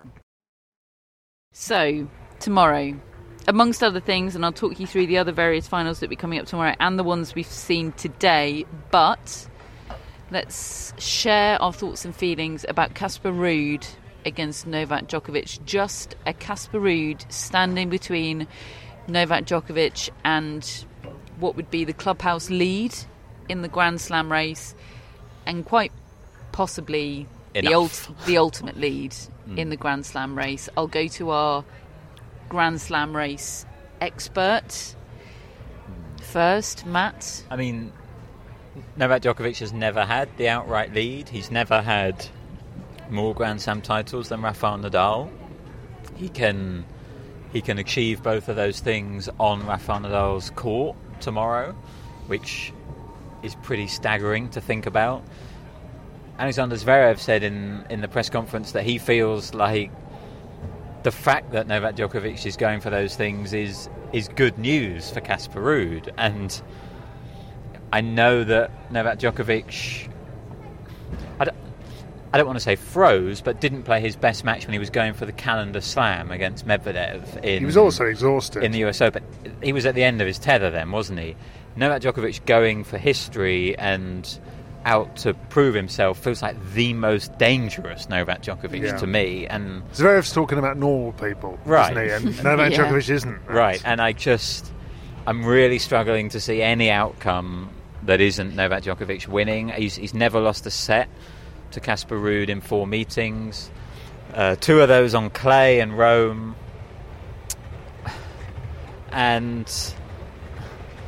So, tomorrow, amongst other things, and I'll talk you through the other various finals that will be coming up tomorrow and the ones we've seen today, but let's share our thoughts and feelings about Casper Ruud against Novak Djokovic. Just a Casper Ruud standing between Novak Djokovic and what would be the clubhouse lead in the Grand Slam race, and quite possibly the ultimate lead in the Grand Slam race. I'll go to our Grand Slam race expert first, Matt. I mean, Novak Djokovic has never had the outright lead. He's never had more Grand Slam titles than Rafael Nadal. He can achieve both of those things on Rafael Nadal's court tomorrow, which is pretty staggering to think about. Alexander Zverev said in the press conference that he feels like the fact that Novak Djokovic is going for those things is good news for Casper Ruud. And I know that Novak Djokovic, I don't want to say froze, but didn't play his best match when he was going for the calendar slam against Medvedev. He was also exhausted. In the US Open. He was at the end of his tether then, wasn't he? Novak Djokovic going for history and out to prove himself feels like the most dangerous Novak Djokovic to me. And Zverev's talking about normal people, isn't he? And Novak Djokovic isn't. Right, and I'm really struggling to see any outcome that isn't Novak Djokovic winning. He's never lost a set to Casper Ruud in 4 meetings. 2 of those on clay and Rome. And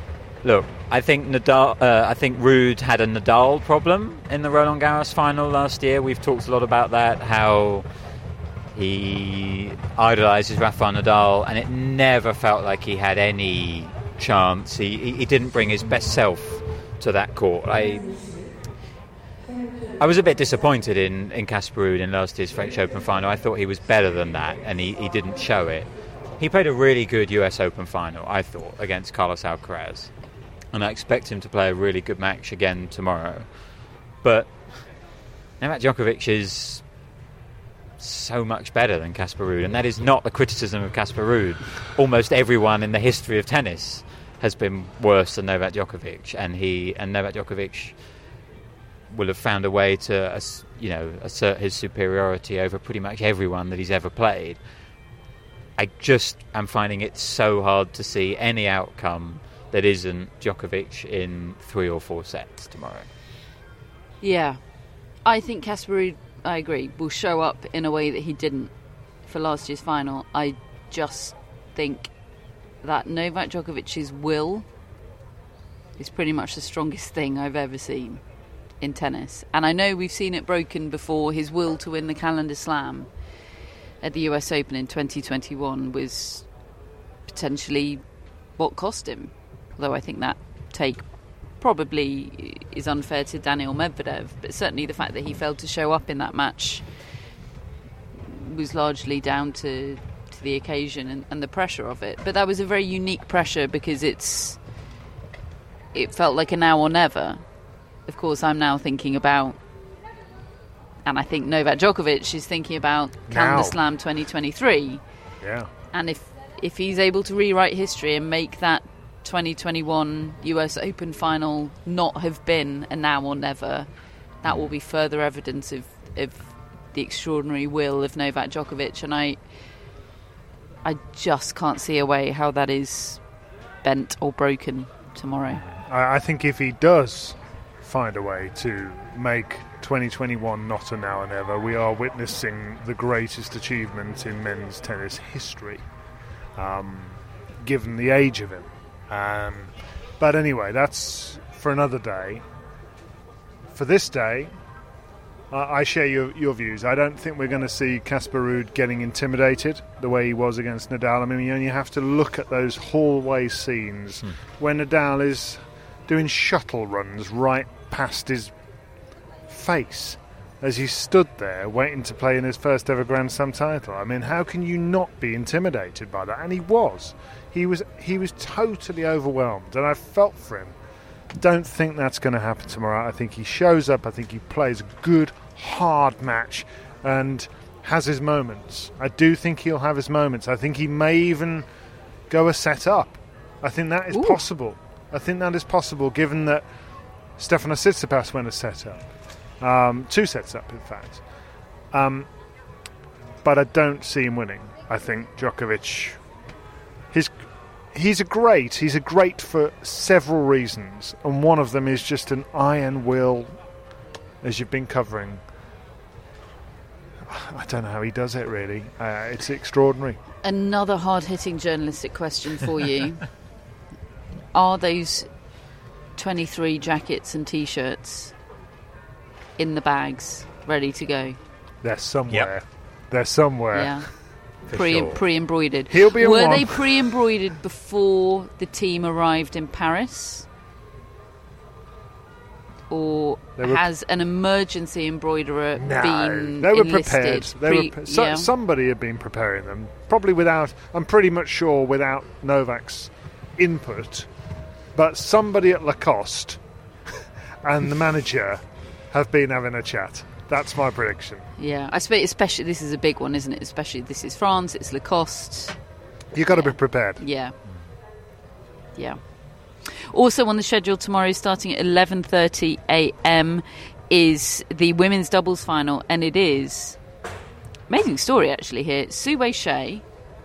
Look, I think Ruud had a Nadal problem in the Roland Garros final last year. We've talked a lot about that, how he idolises Rafael Nadal, and it never felt like he had any chance. He didn't bring his best self to that court. I was a bit disappointed in Casper Ruud in last year's French Open final. I thought he was better than that, and he didn't show it. He played a really good US Open final, I thought, against Carlos Alcaraz. And I expect him to play a really good match again tomorrow. But Novak Djokovic is so much better than Casper Ruud, and that is not the criticism of Casper Ruud. Almost everyone in the history of tennis has been worse than Novak Djokovic, and Novak Djokovic will have found a way to assert his superiority over pretty much everyone that he's ever played. I just am finding it so hard to see any outcome that isn't Djokovic in 3 or 4 sets tomorrow. Yeah. I think Casper Ruud, I agree, will show up in a way that he didn't for last year's final. I just think that Novak Djokovic's will is pretty much the strongest thing I've ever seen in tennis. And I know we've seen it broken before. His will to win the Calendar Slam at the US Open in 2021 was potentially what cost him. Although I think that take probably is unfair to Daniil Medvedev, but certainly the fact that he failed to show up in that match was largely down to the occasion and the pressure of it. But that was a very unique pressure because it felt like a now or never. Of course, I'm now thinking about, and I think Novak Djokovic is thinking about Calendar Slam 2023. Yeah. And if he's able to rewrite history and make that 2021 US Open final not have been a now or never, that will be further evidence of the extraordinary will of Novak Djokovic, and I just can't see a way how that is bent or broken tomorrow. I think if he does find a way to make 2021 not a now or never, we are witnessing the greatest achievement in men's tennis history, given the age of him. But anyway, that's for another day. For this day, I share your views. I don't think we're going to see Casper Ruud getting intimidated the way he was against Nadal. I mean, you only have to look at those hallway scenes when Nadal is doing shuttle runs right past his face as he stood there waiting to play in his first ever Grand Slam title. I mean, how can you not be intimidated by that? And he was. He was totally overwhelmed, and I felt for him. Don't think that's going to happen tomorrow. I think he shows up. I think he plays a good, hard match and has his moments. I do think he'll have his moments. I think he may even go a set up. I think that is possible. I think that is possible, given that Stefanos Tsitsipas went a set up. 2 sets up, in fact. But I don't see him winning. I think Djokovic... He's a great for several reasons, and one of them is just an iron will, as you've been covering. I don't know how he does it, really. It's extraordinary. Another hard-hitting journalistic question for you. Are those 23 jackets and T-shirts in the bags, ready to go? They're somewhere. Yep. They're somewhere. Yeah. Pre-embroidered. He'll be in Were one. they pre-embroidered before the team arrived in Paris? Or has an emergency embroiderer been they were enlisted? Prepared. Somebody had been preparing them. Probably without, I'm pretty much sure, without Novak's input. But somebody at Lacoste and the manager have been having a chat. That's my prediction. Yeah, I suppose especially this is a big one, isn't it? Especially this is France, it's Lacoste. You've got to be prepared. Yeah. Yeah. Also on the schedule tomorrow, starting at 11:30 a.m, is the women's doubles final, and it is amazing story actually here. Su Wei-Shea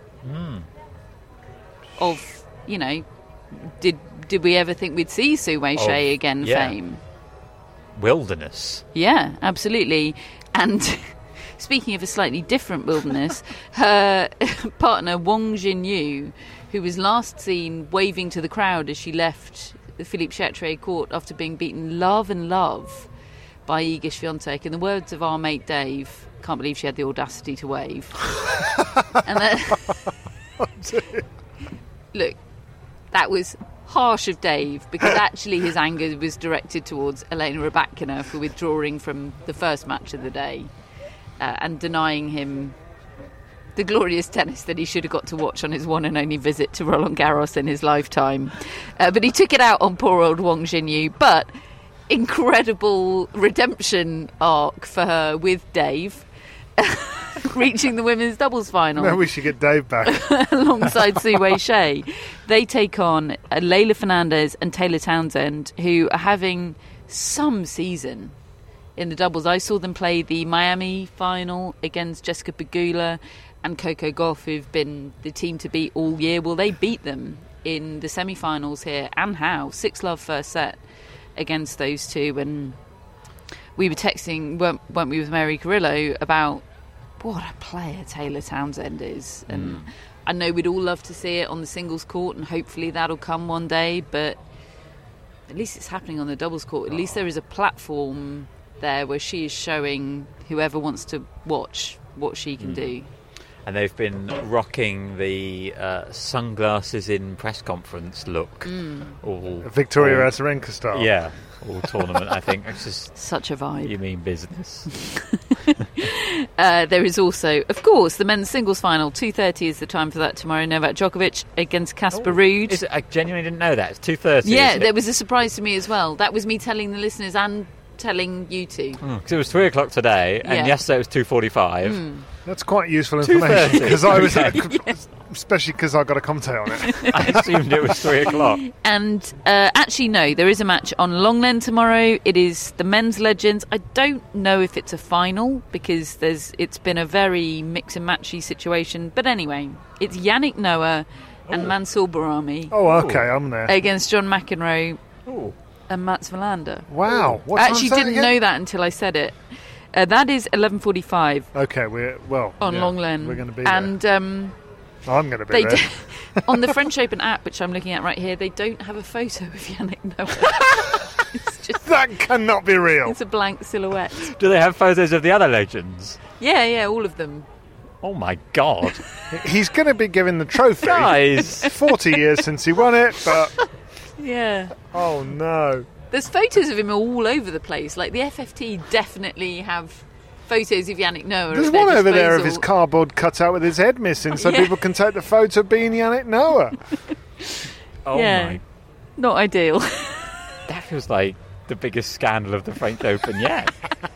of, did we ever think we'd see Su Wei-Shea again? Fame. Wilderness. Yeah, absolutely. And speaking of a slightly different wilderness, her partner Wang Jinyu, who was last seen waving to the crowd as she left Philippe Chatrier caught after being beaten love and love by Iga Swiatek. In the words of our mate Dave, can't believe she had the audacity to wave. And then, look, that was harsh of Dave, because actually his anger was directed towards Elena Rybakina for withdrawing from the first match of the day and denying him the glorious tennis that he should have got to watch on his one and only visit to Roland Garros in his lifetime. But he took it out on poor old Wang Xinyu. But incredible redemption arc for her with Dave, reaching the women's doubles final. No, we should get Dave back. Alongside Su Wei Shea. They take on Leylah Fernandez and Taylor Townsend, who are having some season in the doubles. I saw them play the Miami final against Jessica Pegula and Coco Gauff, who've been the team to beat all year. Well, they beat them in the semi-finals here. And how? 6-love first set against those two. And we were texting, weren't we, with Mary Carrillo about what a player Taylor Townsend is. And I know we'd all love to see it on the singles court, and hopefully that'll come one day, but at least it's happening on the doubles court. At least there is a platform there where she is showing whoever wants to watch what she can do. And they've been rocking the sunglasses in press conference look. All Victoria Azarenka style. Yeah, all tournament, I think. It's just such a vibe. You mean business. There is also, of course, the men's singles final. 2:30 is the time for that tomorrow. Novak Djokovic against Casper Ruud. I genuinely didn't know that. It's 2:30. Yeah, that was a surprise to me as well. That was me telling the listeners and telling you two. Because it was 3 o'clock today, and yesterday it was 2:45. That's quite useful information, because I was, Yes. especially because I got a commentate on it. I assumed it was 3 o'clock. And actually, no, there is a match on Longland tomorrow. It is the men's legends. I don't know if it's a final, because it's been a very mix and matchy situation. But anyway, it's Yannick Noah and Mansour Barami. Oh, okay, I'm there. Against John McEnroe and Mats Wilander. Wow. What I actually didn't know that until I said it. That is 11:45. Okay, on Longland. We're going to be and, there. I'm going to be there. On the French Open app, which I'm looking at right here, they don't have a photo of Yannick Noah. It's just, that cannot be real. It's a blank silhouette. Do they have photos of the other legends? Yeah, all of them. Oh my God. He's going to be given the trophy. Guys. 40 years since he won it, but... Yeah. Oh no. There's photos of him all over the place. Like the FFT definitely have photos of Yannick Noah. There's one over there of his cardboard cutout with his head missing, so people can take the photo of being Yannick Noah. My. Not ideal. That feels like the biggest scandal of the French Open yet.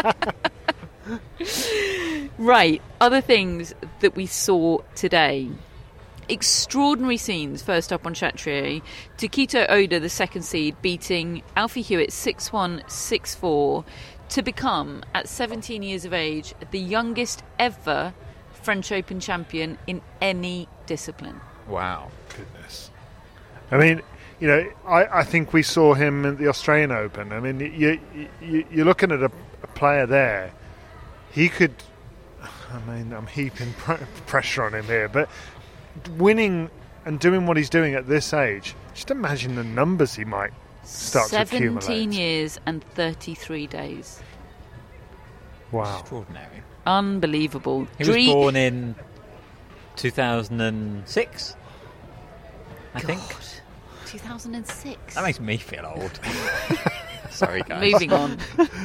Right, other things that we saw today. Extraordinary scenes, first up on Chatrier. Takito Oda, the second seed, beating Alfie Hewitt 6-1, 6-4 to become, at 17 years of age, the youngest ever French Open champion in any discipline. Wow. Goodness. I mean, I think we saw him at the Australian Open. I mean, you're looking at a player there. He could... I mean, I'm heaping pressure on him here, but... winning and doing what he's doing at this age, just imagine the numbers he might start to accumulate. 17 years and 33 days. Wow. Extraordinary. Unbelievable. He was born in 2006, I think. 2006. That makes me feel old. Sorry, guys. Moving on.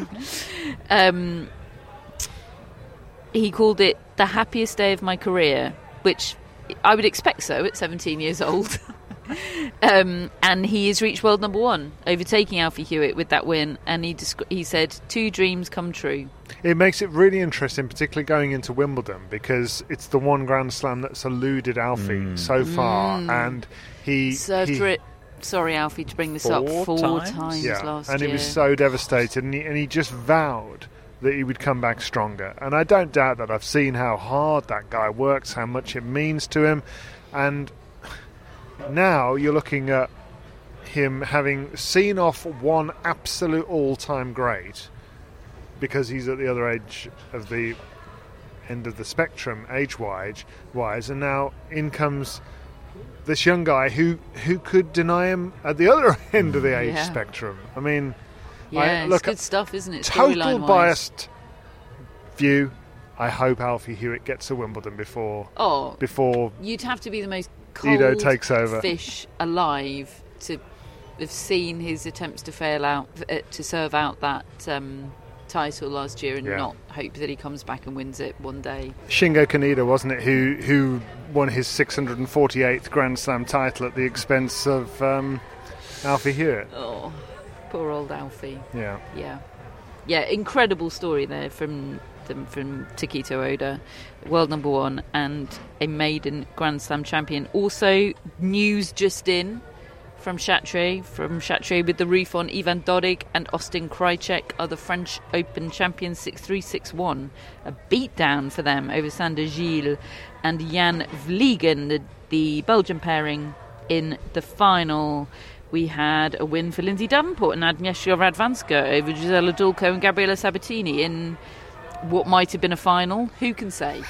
He called it the happiest day of my career, which... I would expect so at 17 years old. And he has reached world number one, overtaking Alfie Hewitt with that win. And he said, 2 dreams come true. It makes it really interesting, particularly going into Wimbledon, because it's the one Grand Slam that's eluded Alfie so far. And he... served for it. Sorry, Alfie, to bring this up 4 times last year. And he was so devastated. And he just vowed that he would come back stronger. And I don't doubt that. I've seen how hard that guy works, how much it means to him. And now you're looking at him having seen off one absolute all-time great, because he's at the other edge of the end of the spectrum age-wise, and now in comes this young guy who could deny him at the other end of the age spectrum. I mean, it's good stuff, isn't it? Total biased view. I hope Alfie Hewitt gets to Wimbledon before you'd have to be the most Ido takes over. Fish alive to have seen his attempts to fail out to serve out that title last year and not hope that he comes back and wins it one day. Shingo Kaneda, wasn't it, who won his 648th Grand Slam title at the expense of Alfie Hewitt. Oh, poor old Alfie. Yeah, incredible story there from Takito Oda, world number 1 and a maiden Grand Slam champion. Also, news just in from Chatrier with the roof on. Ivan Dodig and Austin Krajicek are the French Open champions, 6-3, 6-1. A beatdown for them over Sander Gilles and Jan Vliegen, the Belgian pairing, in the final. We had a win for Lindsay Davenport and Agnieszka Radwanska over Gisela Dulko and Gabriela Sabatini in what might have been a final. Who can say?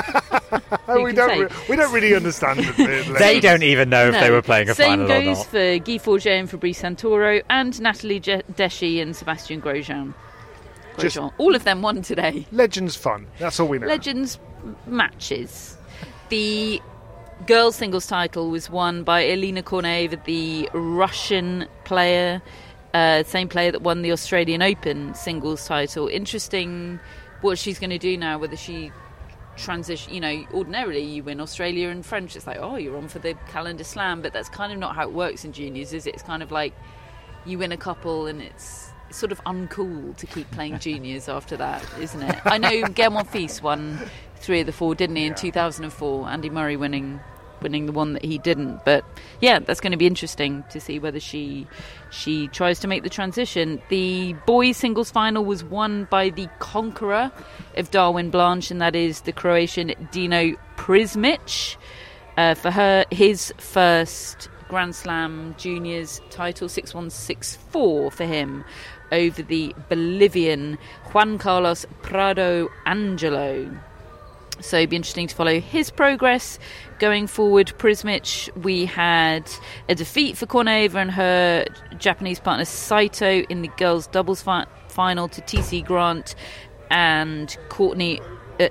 We don't really understand it. They don't even know if they were playing a final or not. Same goes for Guy Forget and Fabrice Santoro and Natalie Deschi and Sebastian Grosjean. All of them won today. Legends fun. That's all we know. Legends matches. The girls' singles title was won by Elina Korneeva, the Russian player, same player that won the Australian Open singles title. Interesting what she's going to do now, whether she transition. Ordinarily you win Australia and French, it's like, oh, you're on for the calendar slam, but that's kind of not how it works in juniors, is it? It's kind of like you win a couple and it's sort of uncool to keep playing juniors after that, isn't it? I know Guermont Fils won 3 of the 4, didn't he, in 2004, Andy Murray winning the one that he didn't. But yeah, that's going to be interesting to see whether she tries to make the transition. The boys singles final was won by the conqueror of Darwin Blanche, and that is the Croatian Dino Prismic. For his first Grand Slam juniors title, 6-1, 6-4 for him over the Bolivian Juan Carlos Prado Angelo. So it'd be interesting to follow his progress going forward. Prismic, we had a defeat for Korneeva and her Japanese partner Saito in the girls' doubles final to TC Grant and Clervie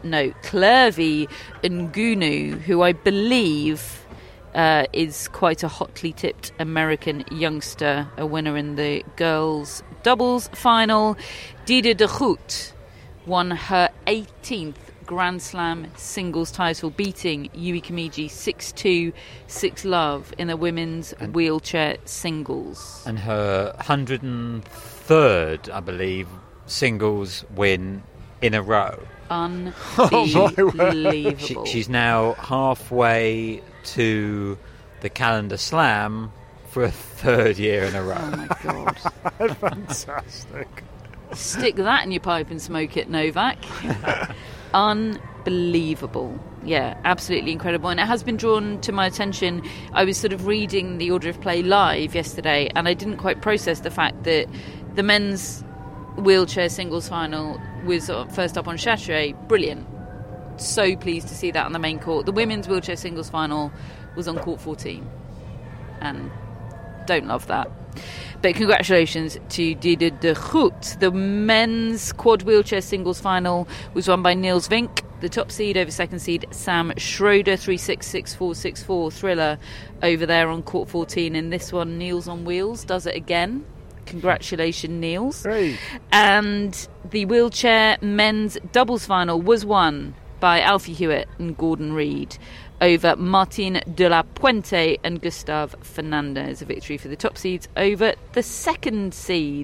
Ngunu, who I believe is quite a hotly tipped American youngster, a winner in the girls' doubles final. Diede de Groot won her 18th Grand Slam singles title, beating Yui Kimiji 6-2, 6-love in the women's wheelchair singles. And her 103rd, I believe, singles win in a row. Unbelievable. She's now halfway to the calendar slam for a 3rd year in a row. Oh my God. Fantastic. Stick that in your pipe and smoke it, Novak. Unbelievable. Yeah, absolutely incredible. And it has been drawn to my attention. I was sort of reading the order of play live yesterday, and I didn't quite process the fact that the men's wheelchair singles final was first up on Chatrier. Brilliant. So pleased to see that on the main court. The women's wheelchair singles final was on court 14, and don't love that. But congratulations to Diede de Groot. The men's quad wheelchair singles final was won by Niels Vink, the top seed over second seed Sam Schroeder, 3-6, 6-4, 6-4 thriller over there on court 14. In this one, Niels on wheels does it again. Congratulations, Niels. Hey. And the wheelchair men's doubles final was won by Alfie Hewitt and Gordon Reid over Martin de la Puente and Gustav Fernandez. A victory for the top seeds over the second seed.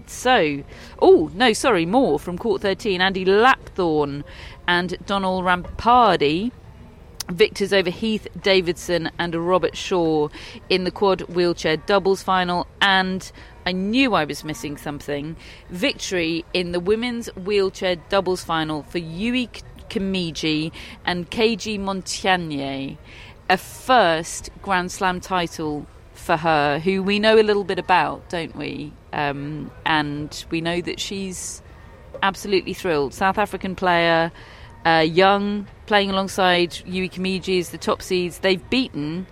More from court 13. Andy Lapthorne and Donald Rampardi, victors over Heath Davidson and Robert Shaw in the quad wheelchair doubles final. And I knew I was missing something. Victory in the women's wheelchair doubles final for Yui Kimiji and Keiji Montagnier, a first Grand Slam title for her, who we know a little bit about, don't we? And we know that she's absolutely thrilled. South African player, young, playing alongside Yui Kimiji as the top seeds. They've beaten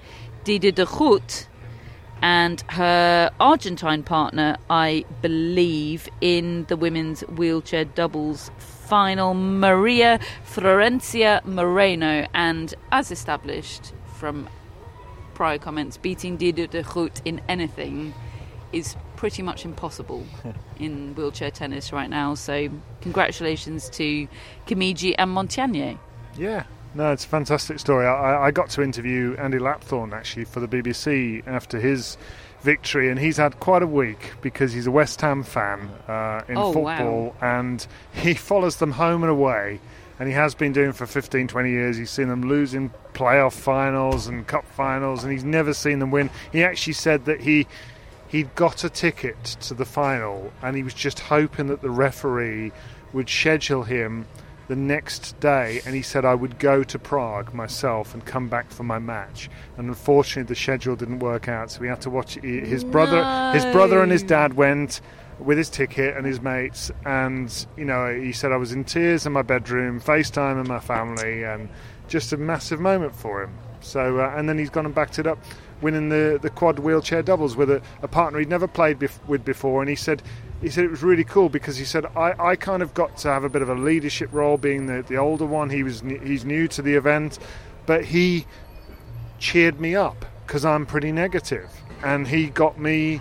Diede de Groot and her Argentine partner, I believe, in the women's wheelchair doubles final, Maria Florencia Moreno. And as established from prior comments, beating Diede de Groot in anything is pretty much impossible in wheelchair tennis right now. So congratulations to Kimiji and Montagnier. Yeah. No, it's a fantastic story. I got to interview Andy Lapthorne, actually, for the BBC after his victory, and he's had quite a week because he's a West Ham fan in football, and he follows them home and away, and he has been doing for 15, 20 years. He's seen them lose in playoff finals and cup finals, and he's never seen them win. He actually said that he'd got a ticket to the final, and he was just hoping that the referee would schedule him the next day, and he said, I would go to Prague myself and come back for my match. And unfortunately the schedule didn't work out, so we had to watch it. His brother and his dad went with his ticket and his mates, and he said, I was in tears in my bedroom, FaceTiming my family, and just a massive moment for him. So and then he's gone and backed it up, winning the quad wheelchair doubles with a partner he'd never played with before. And he said it was really cool because he said, I kind of got to have a bit of a leadership role being the older one. He's new to the event, but he cheered me up because I'm pretty negative, and he got me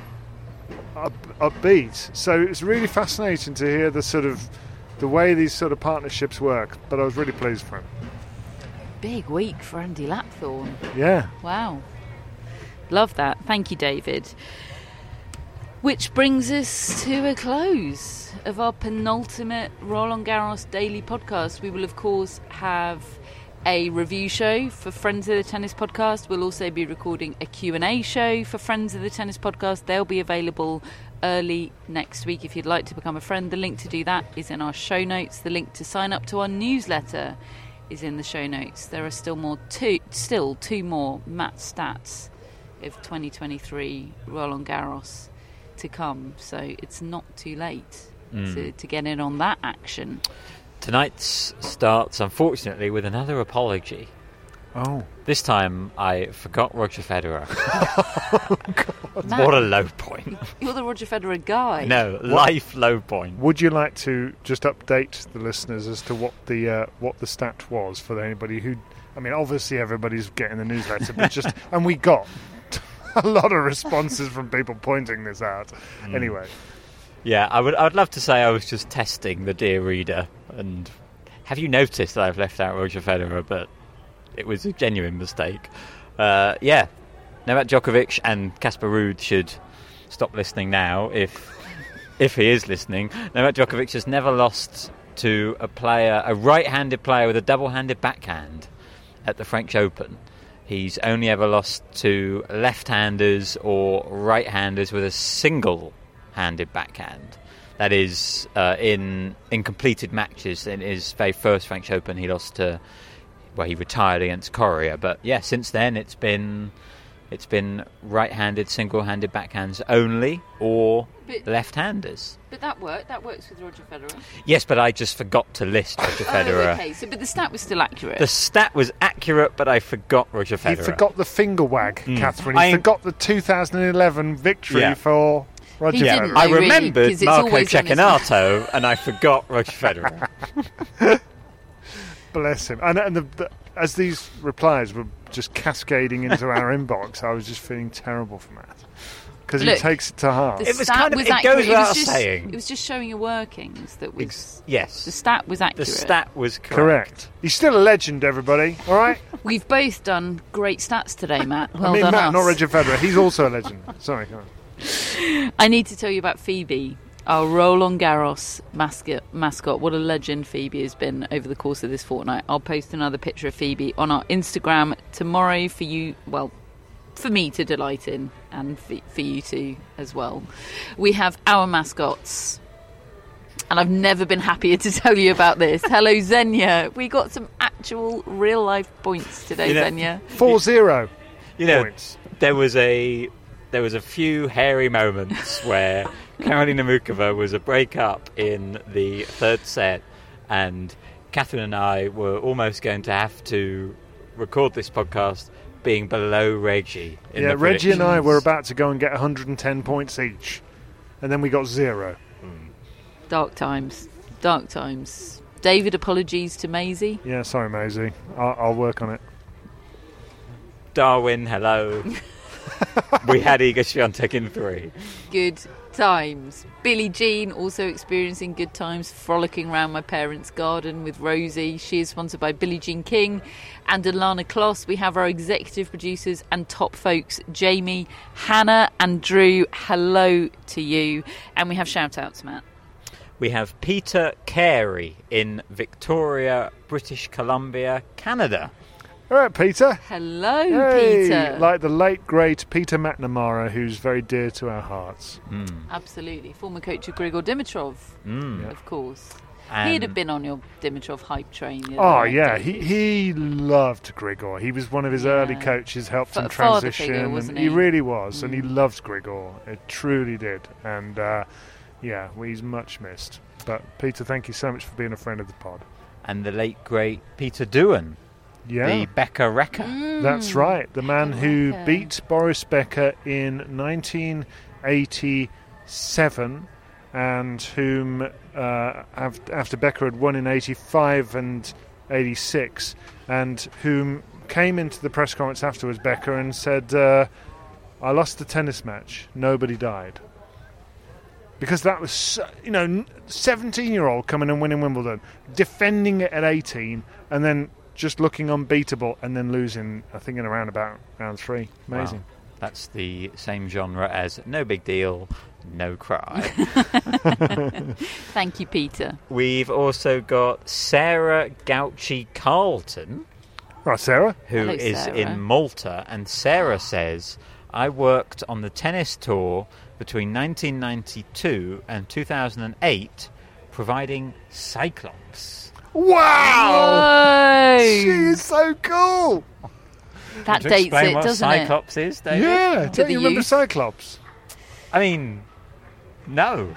upbeat. So it's really fascinating to hear the way these sort of partnerships work, but I was really pleased for him. Big week for Andy Lapthorne. Yeah. Wow. Love that. Thank you, David. Which brings us to a close of our penultimate Roland Garros daily podcast. We will, of course, have a review show for Friends of the Tennis podcast. We'll also be recording a Q&A show for Friends of the Tennis podcast. They'll be available early next week if you'd like to become a friend. The link to do that is in our show notes. The link to sign up to our newsletter is in the show notes. There are still two more Matt stats of 2023 Roland Garros to come, so it's not too late to get in on that action. Tonight's starts, unfortunately, with another apology. Oh. This time I forgot Roger Federer. Oh, God. Matt, what a low point. You're the Roger Federer guy. No, life low point. Would you like to just update the listeners as to what the stat was for anybody who... I mean, obviously everybody's getting the newsletter, but just... And we got a lot of responses from people pointing this out. Anyway. Yeah, I would love to say I was just testing the dear reader, and have you noticed that I've left out Roger Federer, but it was a genuine mistake. Yeah, Novak Djokovic and Casper Ruud should stop listening now if he is listening. Novak Djokovic has never lost to a right-handed player with a double-handed backhand at the French Open. He's only ever lost to left-handers or right-handers with a single-handed backhand. That is, in completed matches. In his very first French Open, he lost to... Well, he retired against Coria. But, yeah, since then, it's been right-handed, single-handed backhands only, or left-handers. But that works with Roger Federer. Yes, but I just forgot to list Roger Federer. Okay, but the stat was still accurate. The stat was accurate, but I forgot Roger Federer. He forgot the finger wag, Catherine. He forgot the 2011 victory for Roger Federer. I remembered Marco Cecchinato, and I forgot Roger Federer. Bless him. And as these replies were just cascading into our inbox, I was just feeling terrible for Matt. Because he takes it to heart. It was kind of, it goes without saying. It was just showing your workings that was... Yes. The stat was accurate. The stat was correct. He's still a legend, everybody. All right? We've both done great stats today, Matt. Well done, Matt, us. not Roger Federer. He's also a legend. Sorry, come on. I need to tell you about Phoebe, our Roland Garros mascot. What a legend Phoebe has been over the course of this fortnight. I'll post another picture of Phoebe on our Instagram tomorrow for you, for me to delight in, and for you too as well. We have our mascots, and I've never been happier to tell you about this. Hello, Xenia. We got some actual real-life points today, Xenia. 4-0 points. There was a few hairy moments where Karolina Mukova was a break-up in the third set, and Catherine and I were almost going to have to record this podcast being below Reggie. Yeah, Reggie and I were about to go and get 110 points each, and then we got 0. Dark times. Dark times. David, apologies to Maisie. Yeah, sorry, Maisie. I'll work on it. Darwin, hello. We had Iga Świątek in 3. Good times. Billie Jean also experiencing good times, frolicking around my parents' garden with Rosie. She is sponsored by Billie Jean King and Alana Kloss. We have our executive producers and top folks, Jamie, Hannah and Drew. Hello to you. And we have shout-outs, Matt. We have Peter Carey in Victoria, British Columbia, Canada. All right, Peter. Hello, hey, Peter. Like the late, great Peter McNamara, who's very dear to our hearts. Absolutely. Former coach of Grigor Dimitrov, of course. He'd have been on your Dimitrov hype train. Oh, yeah. He loved Grigor. He was one of his early coaches, helped him transition. Figure, wasn't he? He really was, and he loved Grigor. It truly did. And, he's much missed. But, Peter, thank you so much for being a friend of the pod. And the late, great Peter Doohan. Yeah. The Becker Wrecker. That's right. The man who beat Boris Becker in 1987 and whom, after Becker had won in 85 and 86, and whom came into the press conference afterwards, Becker, and said, I lost the tennis match. Nobody died. Because that was, 17-year-old coming and winning Wimbledon, defending it at 18, and then just looking unbeatable, and then losing, I think, in around about round 3. Amazing. Wow. That's the same genre as No Big Deal, No Cry. Thank you, Peter. We've also got Sarah Gauci-Carlton. Right, Sarah. Who is Sarah. in Malta. And Sarah says, I worked on the tennis tour between 1992 and 2008, providing Cyclops. Wow! Whoa! She is so cool! That to dates explain it, what doesn't Cyclops is, David? Yeah, don't you remember youth? Cyclops? I mean, no.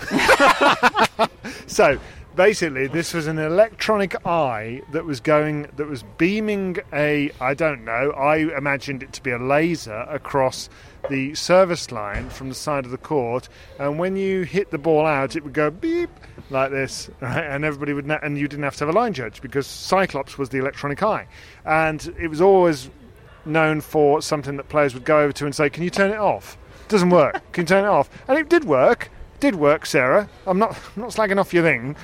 So, basically, this was an electronic eye that was beaming I imagined it to be a laser across the service line from the side of the court, and when you hit the ball out, it would go beep like this, right? And everybody would and you didn't have to have a line judge because Cyclops was the electronic eye, and it was always known for something that players would go over to and say, "Can you turn it off? It doesn't work. Can you turn it off?" And it did work. Did work, Sarah. I'm not slagging off your thing,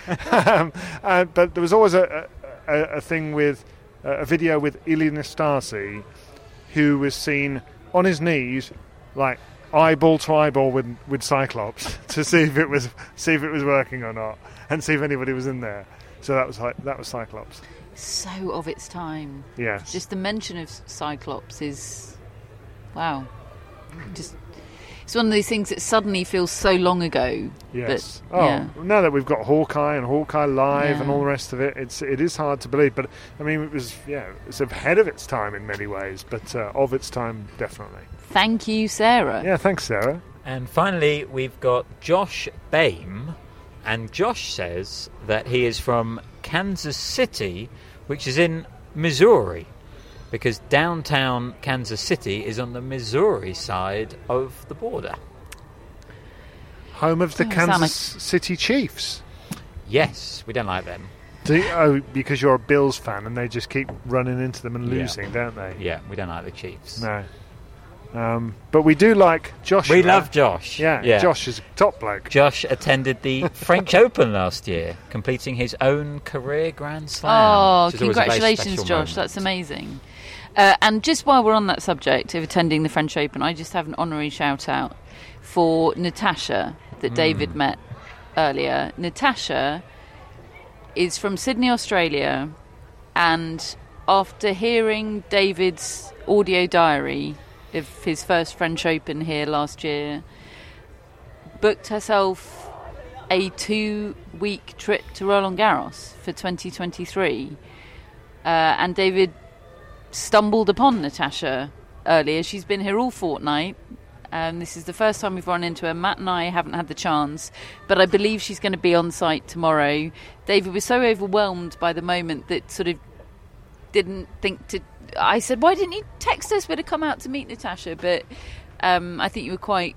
but there was always a thing with a video with Ilie Nastase, who was seen on his knees, like eyeball to eyeball with Cyclops to see if it was working or not, and see if anybody was in there. So that was Cyclops. So of its time. Yes. Just the mention of Cyclops is, wow. Just. It's one of these things that suddenly feels so long ago. Yes. But, now that we've got Hawkeye and Hawkeye Live and all the rest of it, it is hard to believe. But I mean, it's ahead of its time in many ways, but of its time, definitely. Thank you, Sarah. Yeah, thanks, Sarah. And finally, we've got Josh Bame, and Josh says that he is from Kansas City, which is in Missouri, because downtown Kansas City is on the Missouri side of the border. Home of the Kansas City Chiefs. Yes, we don't like them. Because you're a Bills fan and they just keep running into them and losing, don't they? Yeah, we don't like the Chiefs. No. But we do like Josh. We love Josh. Yeah, Josh is a top bloke. Josh attended the French Open last year, completing his own career Grand Slam. Oh, congratulations, Josh. That's amazing. And just while we're on that subject of attending the French Open, I just have an honorary shout-out for Natasha that David met earlier. Natasha is from Sydney, Australia, and after hearing David's audio diary of his first French Open here last year, booked herself a 2-week trip to Roland Garros for 2023. And David stumbled upon Natasha earlier. She's been here all fortnight. This is the first time we've run into her. Matt and I haven't had the chance, but I believe she's going to be on site tomorrow. David was so overwhelmed by the moment that sort of didn't think to. I said, why didn't you text us? We'd have come out to meet Natasha, but I think you were quite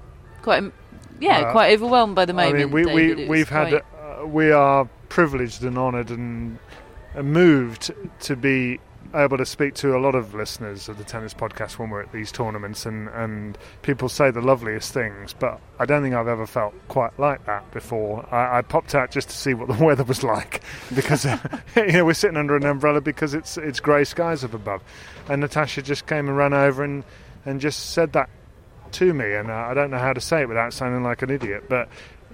overwhelmed by the moment. I mean, we are privileged and honoured and moved to be able to speak to a lot of listeners of the Tennis Podcast when we're at these tournaments, and people say the loveliest things, but I don't think I've ever felt quite like that before. I popped out just to see what the weather was like, because we're sitting under an umbrella because it's grey skies up above, and Natasha just came and ran over and just said that to me, and I don't know how to say it without sounding like an idiot, but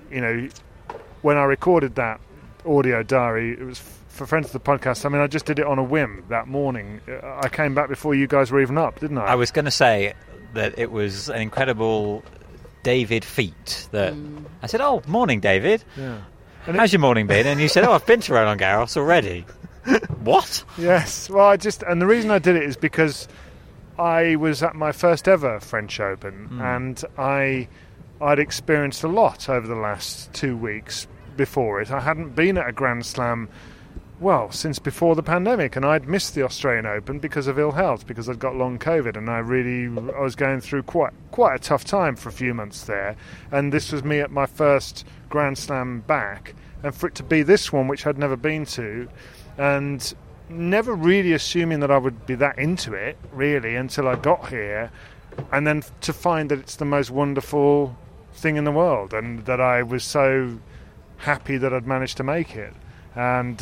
when I recorded that audio diary, it was for friends of the podcast. I mean, I just did it on a whim that morning. I came back before you guys were even up, didn't I? I was going to say that it was an incredible David feat. That I said, "Oh, morning, David. Yeah. How's your morning been?" And you said, "Oh, I've been to Roland Garros already." What? Yes. Well, and the reason I did it is because I was at my first ever French Open, and I'd experienced a lot over the last 2 weeks before it. I hadn't been at a Grand Slam, since before the pandemic, and I'd missed the Australian Open because of ill health, because I'd got long COVID, and I was going through quite a tough time for a few months there, and this was me at my first Grand Slam back, and for it to be this one, which I'd never been to, and never really assuming that I would be that into it, really, until I got here, and then to find that it's the most wonderful thing in the world, and that I was so happy that I'd managed to make it. And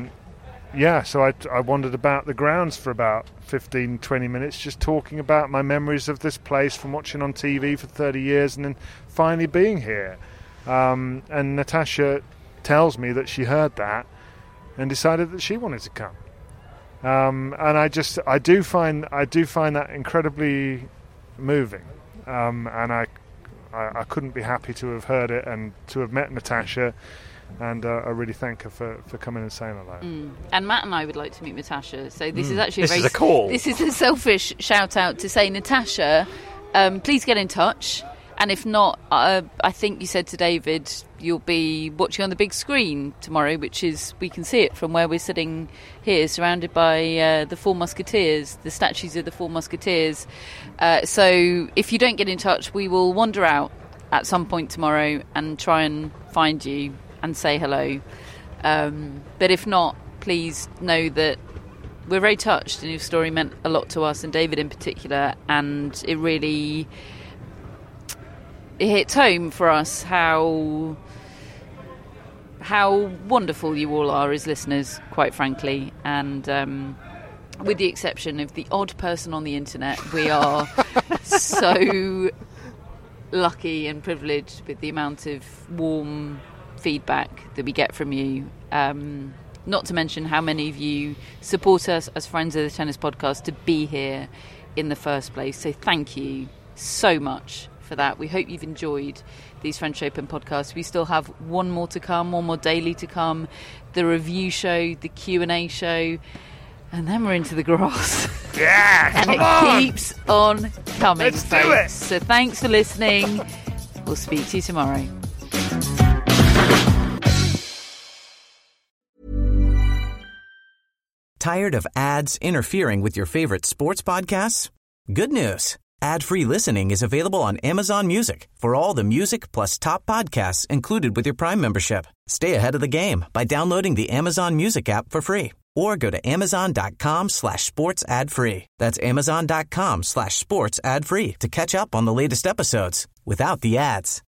so I wandered about the grounds for about 15-20 minutes, just talking about my memories of this place from watching on TV for 30 years and then finally being here. And Natasha tells me that she heard that and decided that she wanted to come. And I do find that incredibly moving. And I couldn't be happy to have heard it and to have met Natasha. And I really thank her for coming and saying hello. And Matt and I would like to meet Natasha. So this is actually a call. This is a selfish shout out to say, Natasha, please get in touch. And if not, I think you said to David, you'll be watching on the big screen tomorrow, which is, we can see it from where we're sitting here, surrounded by the Four Musketeers, the statues of the Four Musketeers. So if you don't get in touch, we will wander out at some point tomorrow and try and find you and say hello. But if not, please know that we're very touched, and your story meant a lot to us, and David in particular, and it really hit home for us how wonderful you all are as listeners, quite frankly. And with the exception of the odd person on the internet, we are so lucky and privileged with the amount of warm feedback that we get from you. Not to mention how many of you support us as friends of the Tennis Podcast to be here in the first place. So thank you so much for that. We hope you've enjoyed these French Open podcasts. We still have one more to come, one more daily to come, the review show, the Q&A show, and then we're into the grass. Yeah, and it keeps on coming. Let's do it. So thanks for listening. We'll speak to you tomorrow. Tired of ads interfering with your favorite sports podcasts? Good news. Ad-free listening is available on Amazon Music for all the music plus top podcasts included with your Prime membership. Stay ahead of the game by downloading the Amazon Music app for free or go to amazon.com/sports ad free. That's amazon.com/sports ad free to catch up on the latest episodes without the ads.